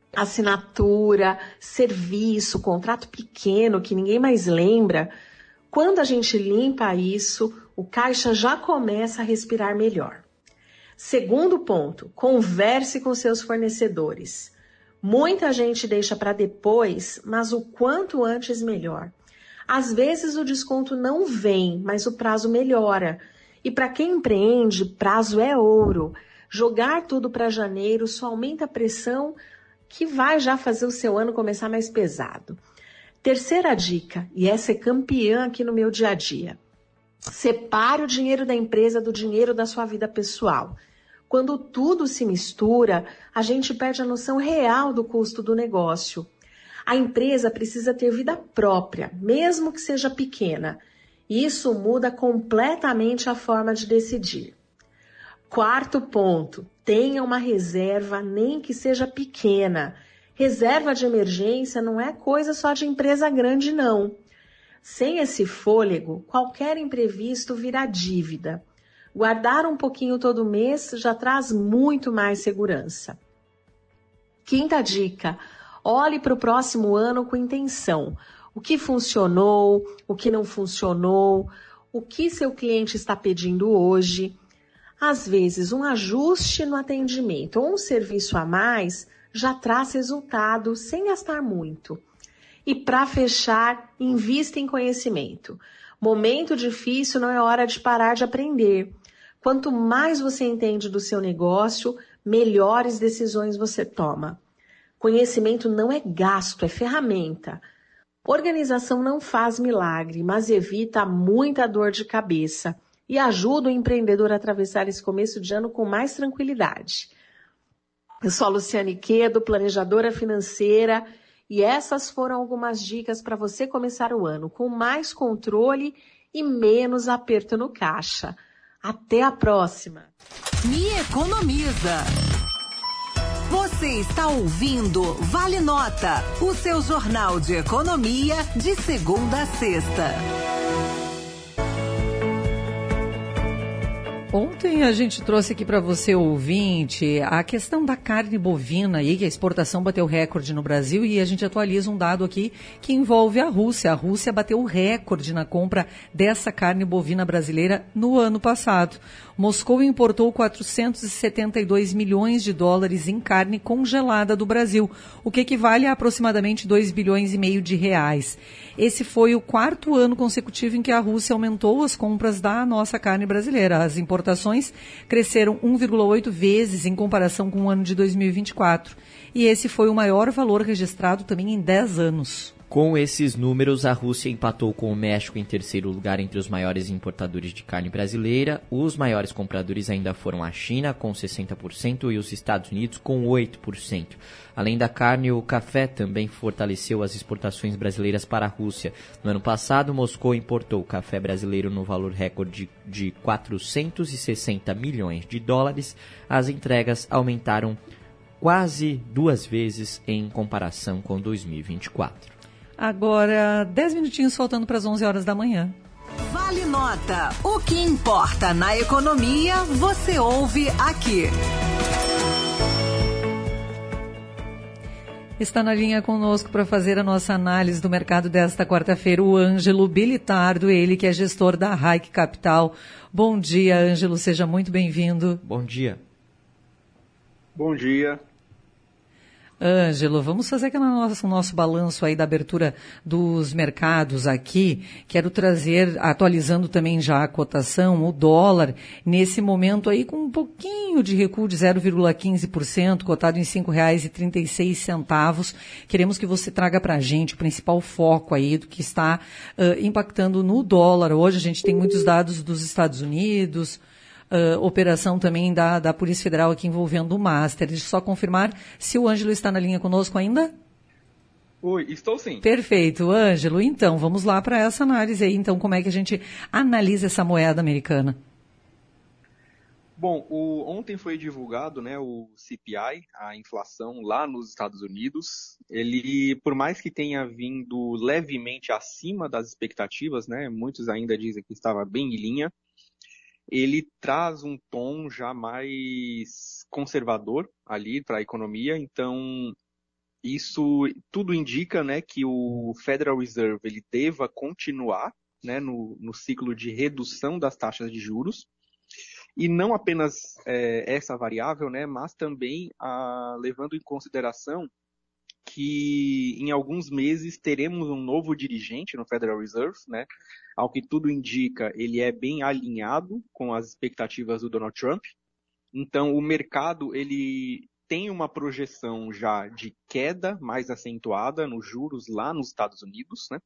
Assinatura, serviço, contrato pequeno que ninguém mais lembra. Quando a gente limpa isso, o caixa já começa a respirar melhor. Segundo ponto, converse com seus fornecedores. Muita gente deixa para depois, mas o quanto antes melhor. Às vezes o desconto não vem, mas o prazo melhora. E para quem empreende, prazo é ouro. Jogar tudo para janeiro só aumenta a pressão que vai já fazer o seu ano começar mais pesado. Terceira dica, e essa é campeã aqui no meu dia a dia. Separe o dinheiro da empresa do dinheiro da sua vida pessoal. Quando tudo se mistura, a gente perde a noção real do custo do negócio. A empresa precisa ter vida própria, mesmo que seja pequena. Isso muda completamente a forma de decidir. Quarto ponto, tenha uma reserva, nem que seja pequena. Reserva de emergência não é coisa só de empresa grande, não. Sem esse fôlego, qualquer imprevisto vira dívida. Guardar um pouquinho todo mês já traz muito mais segurança. Quinta dica, olhe para o próximo ano com intenção. O que funcionou, o que não funcionou, o que seu cliente está pedindo hoje. Às vezes, um ajuste no atendimento ou um serviço a mais já traz resultado sem gastar muito. E para fechar, invista em conhecimento. Momento difícil não é hora de parar de aprender. Quanto mais você entende do seu negócio, melhores decisões você toma. Conhecimento não é gasto, é ferramenta. Organização não faz milagre, mas evita muita dor de cabeça e ajuda o empreendedor a atravessar esse começo de ano com mais tranquilidade. Eu sou a Luciana Iquedo, planejadora financeira, e essas foram algumas dicas para você começar o ano com mais controle e menos aperto no caixa. Até a próxima! Me Economiza. Você está ouvindo Vale Nota, o seu jornal de economia de segunda a sexta. Ontem a gente trouxe aqui para você, ouvinte, a questão da carne bovina aí, que a exportação bateu recorde no Brasil, e a gente atualiza um dado aqui que envolve a Rússia. A Rússia bateu recorde na compra dessa carne bovina brasileira no ano passado. Moscou importou quatrocentos e setenta e dois milhões de dólares em carne congelada do Brasil, o que equivale a aproximadamente dois bilhões e meio de reais. Esse foi o quarto ano consecutivo em que a Rússia aumentou as compras da nossa carne brasileira. As importações cresceram um vírgula oito vezes em comparação com o ano de dois mil e vinte e quatro. E esse foi o maior valor registrado também em dez anos. Com esses números, a Rússia empatou com o México em terceiro lugar entre os maiores importadores de carne brasileira. Os maiores compradores ainda foram a China, com sessenta por cento, e os Estados Unidos, com oito por cento. Além da carne, o café também fortaleceu as exportações brasileiras para a Rússia. No ano passado, Moscou importou café brasileiro no valor recorde de quatrocentos e sessenta milhões de dólares. As entregas aumentaram quase duas vezes em comparação com dois mil e vinte e quatro. Agora, dez minutinhos faltando para as onze horas da manhã. Vai Vale Nota. O que importa na economia, você ouve aqui. Está na linha conosco para fazer a nossa análise do mercado desta quarta-feira o Ângelo Bilitardo, ele que é gestor da Haik Capital. Bom dia, Ângelo, seja muito bem-vindo. Bom dia. Bom dia. Ângelo, vamos fazer aquele nosso, nosso balanço aí da abertura dos mercados aqui. Quero trazer, atualizando também já a cotação, o dólar, nesse momento aí com um pouquinho de recuo de zero vírgula quinze por cento, cotado em cinco reais e trinta e seis centavos. Queremos que você traga para a gente o principal foco aí do que está uh, impactando no dólar. Hoje a gente tem muitos dados dos Estados Unidos, Uh, operação também da, da Polícia Federal aqui envolvendo o Master. Deixa eu só confirmar se o Ângelo está na linha conosco ainda. Oi, estou sim. Perfeito, Ângelo. Então, vamos lá para essa análise aí. Então, como é que a gente analisa essa moeda americana? Bom, o, ontem foi divulgado, né, o C P I, a inflação lá nos Estados Unidos. Ele, por mais que tenha vindo levemente acima das expectativas, né, muitos ainda dizem que estava bem em linha, ele traz um tom já mais conservador ali para a economia, então isso tudo indica, né, que o Federal Reserve ele deva continuar, né, no, no ciclo de redução das taxas de juros, e não apenas é, essa variável, né, mas também a, levando em consideração que em alguns meses teremos um novo dirigente no Federal Reserve, né? Ao que tudo indica, ele é bem alinhado com as expectativas do Donald Trump. Então, o mercado ele tem uma projeção já de queda mais acentuada nos juros lá nos Estados Unidos, né?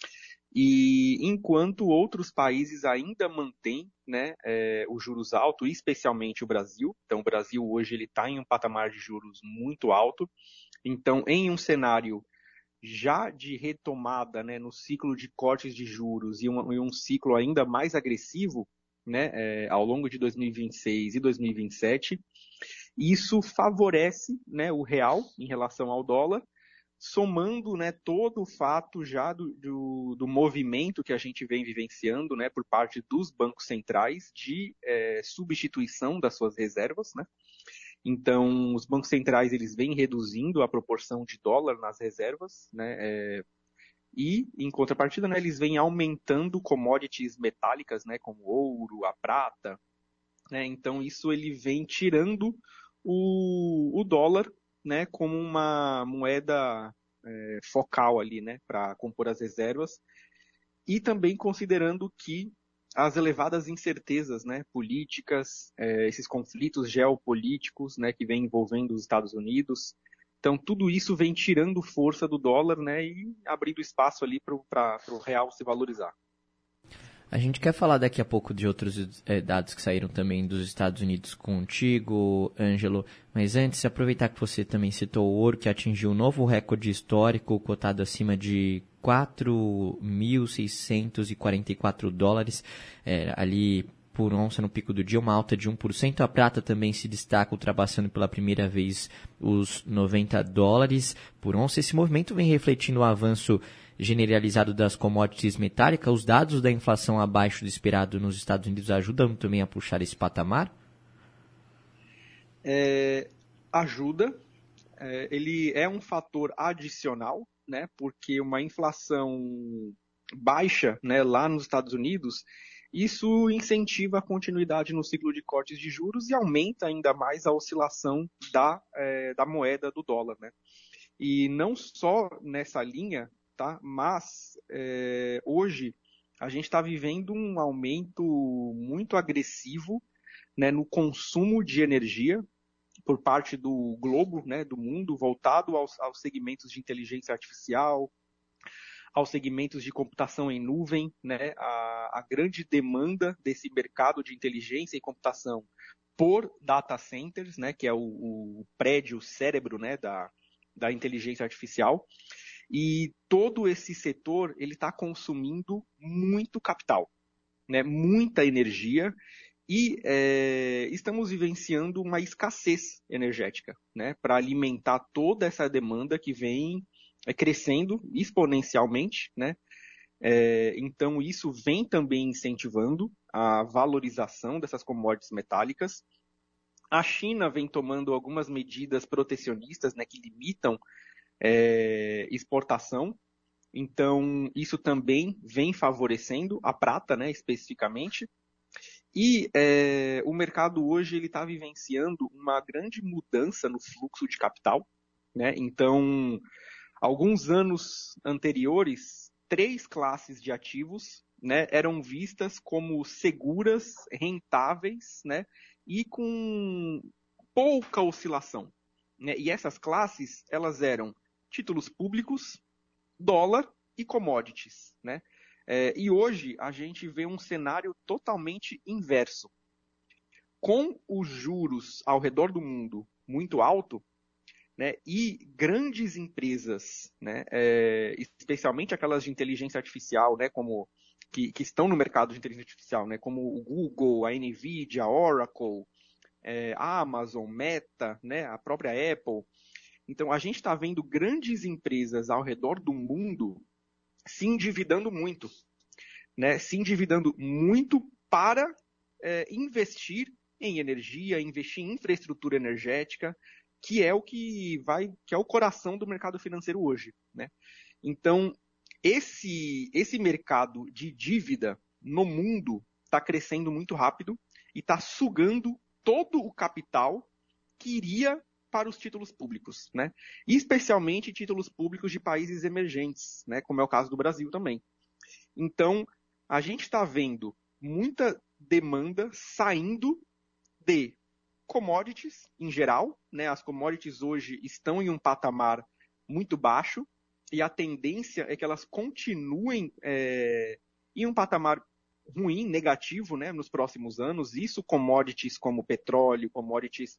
E enquanto outros países ainda mantêm, né, é, os juros altos, especialmente o Brasil. Então, o Brasil hoje ele está em um patamar de juros muito alto. Então, em um cenário já de retomada, né, no ciclo de cortes de juros e um, e um ciclo ainda mais agressivo, né, é, ao longo de dois mil e vinte e seis e dois mil e vinte e sete, isso favorece, né, o real em relação ao dólar, somando, né, todo o fato já do, do, do movimento que a gente vem vivenciando, né, por parte dos bancos centrais de é, substituição das suas reservas, né? Então, os bancos centrais eles vêm reduzindo a proporção de dólar nas reservas, né? É, e, em contrapartida, né, eles vêm aumentando commodities metálicas, né, como ouro, a prata. Né? Então, isso ele vem tirando o, o dólar, né, como uma moeda é, focal ali, né, para compor as reservas. E também considerando que as elevadas incertezas, né, políticas, é, esses conflitos geopolíticos, né, que vem envolvendo os Estados Unidos. Então, tudo isso vem tirando força do dólar, né, e abrindo espaço ali para o real se valorizar. A gente quer falar daqui a pouco de outros é, dados que saíram também dos Estados Unidos contigo, Ângelo, mas antes, aproveitar que você também citou o ouro, que atingiu um novo recorde histórico, cotado acima de quatro mil seiscentos e quarenta e quatro dólares, é, ali por onça no pico do dia, uma alta de um por cento. A prata também se destaca, ultrapassando pela primeira vez os noventa dólares por onça. Esse movimento vem refletindo o avanço generalizado das commodities metálicas. Os dados da inflação abaixo do esperado nos Estados Unidos ajudam também a puxar esse patamar? É, ajuda. É, ele é um fator adicional, né, porque uma inflação baixa, né, lá nos Estados Unidos, isso incentiva a continuidade no ciclo de cortes de juros e aumenta ainda mais a oscilação da, é, da moeda do dólar. Né? E não só nessa linha, tá? Mas é, hoje a gente está vivendo um aumento muito agressivo, né, no consumo de energia por parte do globo, né, do mundo, voltado aos, aos segmentos de inteligência artificial, aos segmentos de computação em nuvem, né, a, a grande demanda desse mercado de inteligência e computação por data centers, né, que é o, o prédio, o cérebro, né, da, da inteligência artificial. E todo esse setor ele está consumindo muito capital, né, muita energia, e é, estamos vivenciando uma escassez energética, né, para alimentar toda essa demanda que vem é, crescendo exponencialmente, né, É, então, isso vem também incentivando a valorização dessas commodities metálicas. A China vem tomando algumas medidas protecionistas, né, que limitam é, exportação. Então, isso também vem favorecendo a prata, né, especificamente. E é, o mercado hoje está vivenciando uma grande mudança no fluxo de capital, né? Então, alguns anos anteriores, três classes de ativos, né, eram vistas como seguras, rentáveis, né, e com pouca oscilação, né? E essas classes, elas eram títulos públicos, dólar e commodities, né? É, e hoje a gente vê um cenário totalmente inverso. Com os juros ao redor do mundo muito alto, né, e grandes empresas, né, é, especialmente aquelas de inteligência artificial, né, como, que, que estão no mercado de inteligência artificial, né, como o Google, a Nvidia, a Oracle, é, a Amazon, Meta, né, a própria Apple. Então, a gente está vendo grandes empresas ao redor do mundo se endividando muito, né? Se endividando muito para é, investir em energia, investir em infraestrutura energética, que é o que vai, que é o coração do mercado financeiro hoje, né? Então, esse, esse mercado de dívida no mundo está crescendo muito rápido e está sugando todo o capital que iria para os títulos públicos, né? E especialmente títulos públicos de países emergentes, né? Como é o caso do Brasil também. Então, a gente está vendo muita demanda saindo de commodities em geral, né? As commodities hoje estão em um patamar muito baixo e a tendência é que elas continuem é, em um patamar ruim, negativo, né? Nos próximos anos. Isso commodities como petróleo, commodities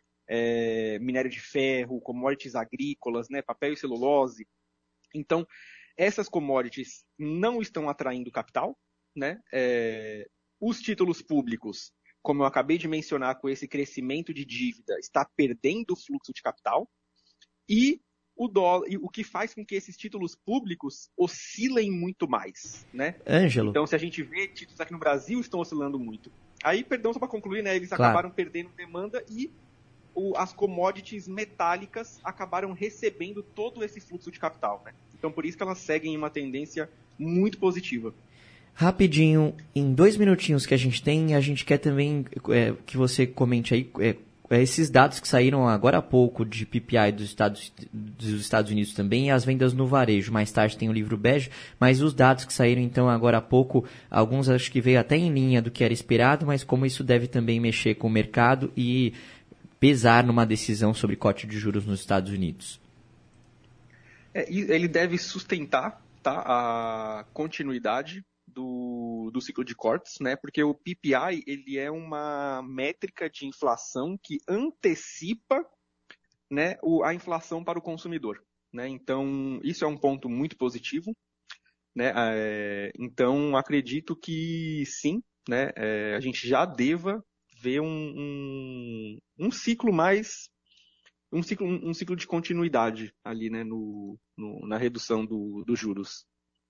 É, minério de ferro, commodities agrícolas, né, papel e celulose. Então, essas commodities não estão atraindo capital, né? É, os títulos públicos, como eu acabei de mencionar, com esse crescimento de dívida, está perdendo fluxo de capital, e o dólar, e o que faz com que esses títulos públicos oscilem muito mais, né? Ângelo. Então, se a gente vê títulos aqui no Brasil estão oscilando muito. Aí, perdão, só para concluir, né, eles claro. acabaram perdendo demanda e O, as commodities metálicas acabaram recebendo todo esse fluxo de capital, né? Então, por isso que elas seguem uma tendência muito positiva. Rapidinho, em dois minutinhos que a gente tem, a gente quer também é, que você comente aí é, esses dados que saíram agora há pouco de P P I dos Estados, dos Estados Unidos também, e as vendas no varejo. Mais tarde tem o livro bege, mas os dados que saíram então agora há pouco, alguns acho que veio até em linha do que era esperado, mas como isso deve também mexer com o mercado e pesar numa decisão sobre corte de juros nos Estados Unidos? É, ele deve sustentar, tá, a continuidade do, do ciclo de cortes, né? Porque o P P I ele é uma métrica de inflação que antecipa, né, o, a inflação para o consumidor, né? Então, isso é um ponto muito positivo, né? É, então, acredito que sim, né, é, a gente já deva ver um, um, um ciclo mais, um ciclo, um ciclo de continuidade ali, né, no, no, na redução do, dos juros.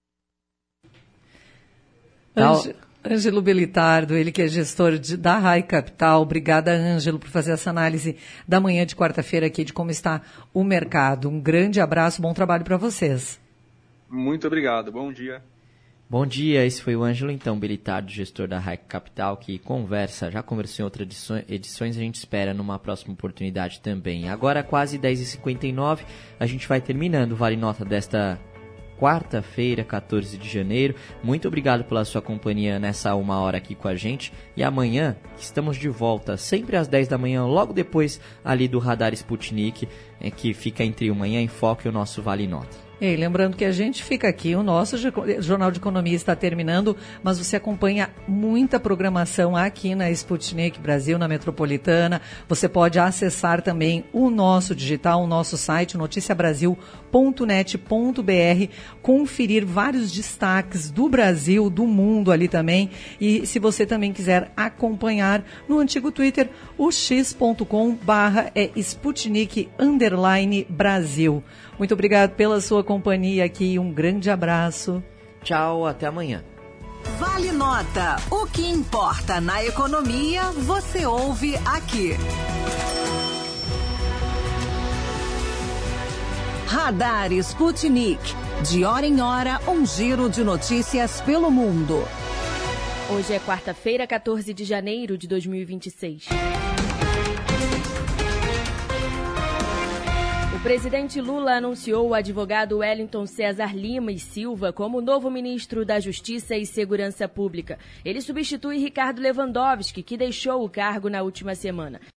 Ângelo Belitardo, ele que é gestor de, da Rai Capital. Obrigada, Ângelo, por fazer essa análise da manhã de quarta-feira aqui de como está o mercado. Um grande abraço, bom trabalho para vocês. Muito obrigado, bom dia. Bom dia, esse foi o Ângelo, então, Belitardo, gestor da Rai Capital, que conversa, já conversou em outras edições, edições, a gente espera numa próxima oportunidade também. Agora, quase dez e cinquenta e nove, a gente vai terminando o Vale Nota desta quarta-feira, quatorze de janeiro. Muito obrigado pela sua companhia nessa uma hora aqui com a gente. E amanhã estamos de volta, sempre às dez da manhã, logo depois ali do Radar Sputnik, é, que fica entre o Manhã em Foco e o nosso Vale Nota. E lembrando que a gente fica aqui, o nosso Jornal de Economia está terminando, mas você acompanha muita programação aqui na Sputnik Brasil, na Metropolitana. Você pode acessar também o nosso digital, o nosso site, noticia brasil ponto net ponto b r, conferir vários destaques do Brasil, do mundo ali também. E se você também quiser acompanhar no antigo Twitter, o x ponto com barra é Sputnik underline Brasil. Muito obrigado pela sua companhia aqui, um grande abraço. Tchau, até amanhã. Vale Nota. O que importa na economia, você ouve aqui. Radar Sputnik. De hora em hora, um giro de notícias pelo mundo. Hoje é quarta-feira, quatorze de janeiro de dois mil e vinte e seis. O presidente Lula anunciou o advogado Wellington César Lima e Silva como novo ministro da Justiça e Segurança Pública. Ele substitui Ricardo Lewandowski, que deixou o cargo na última semana.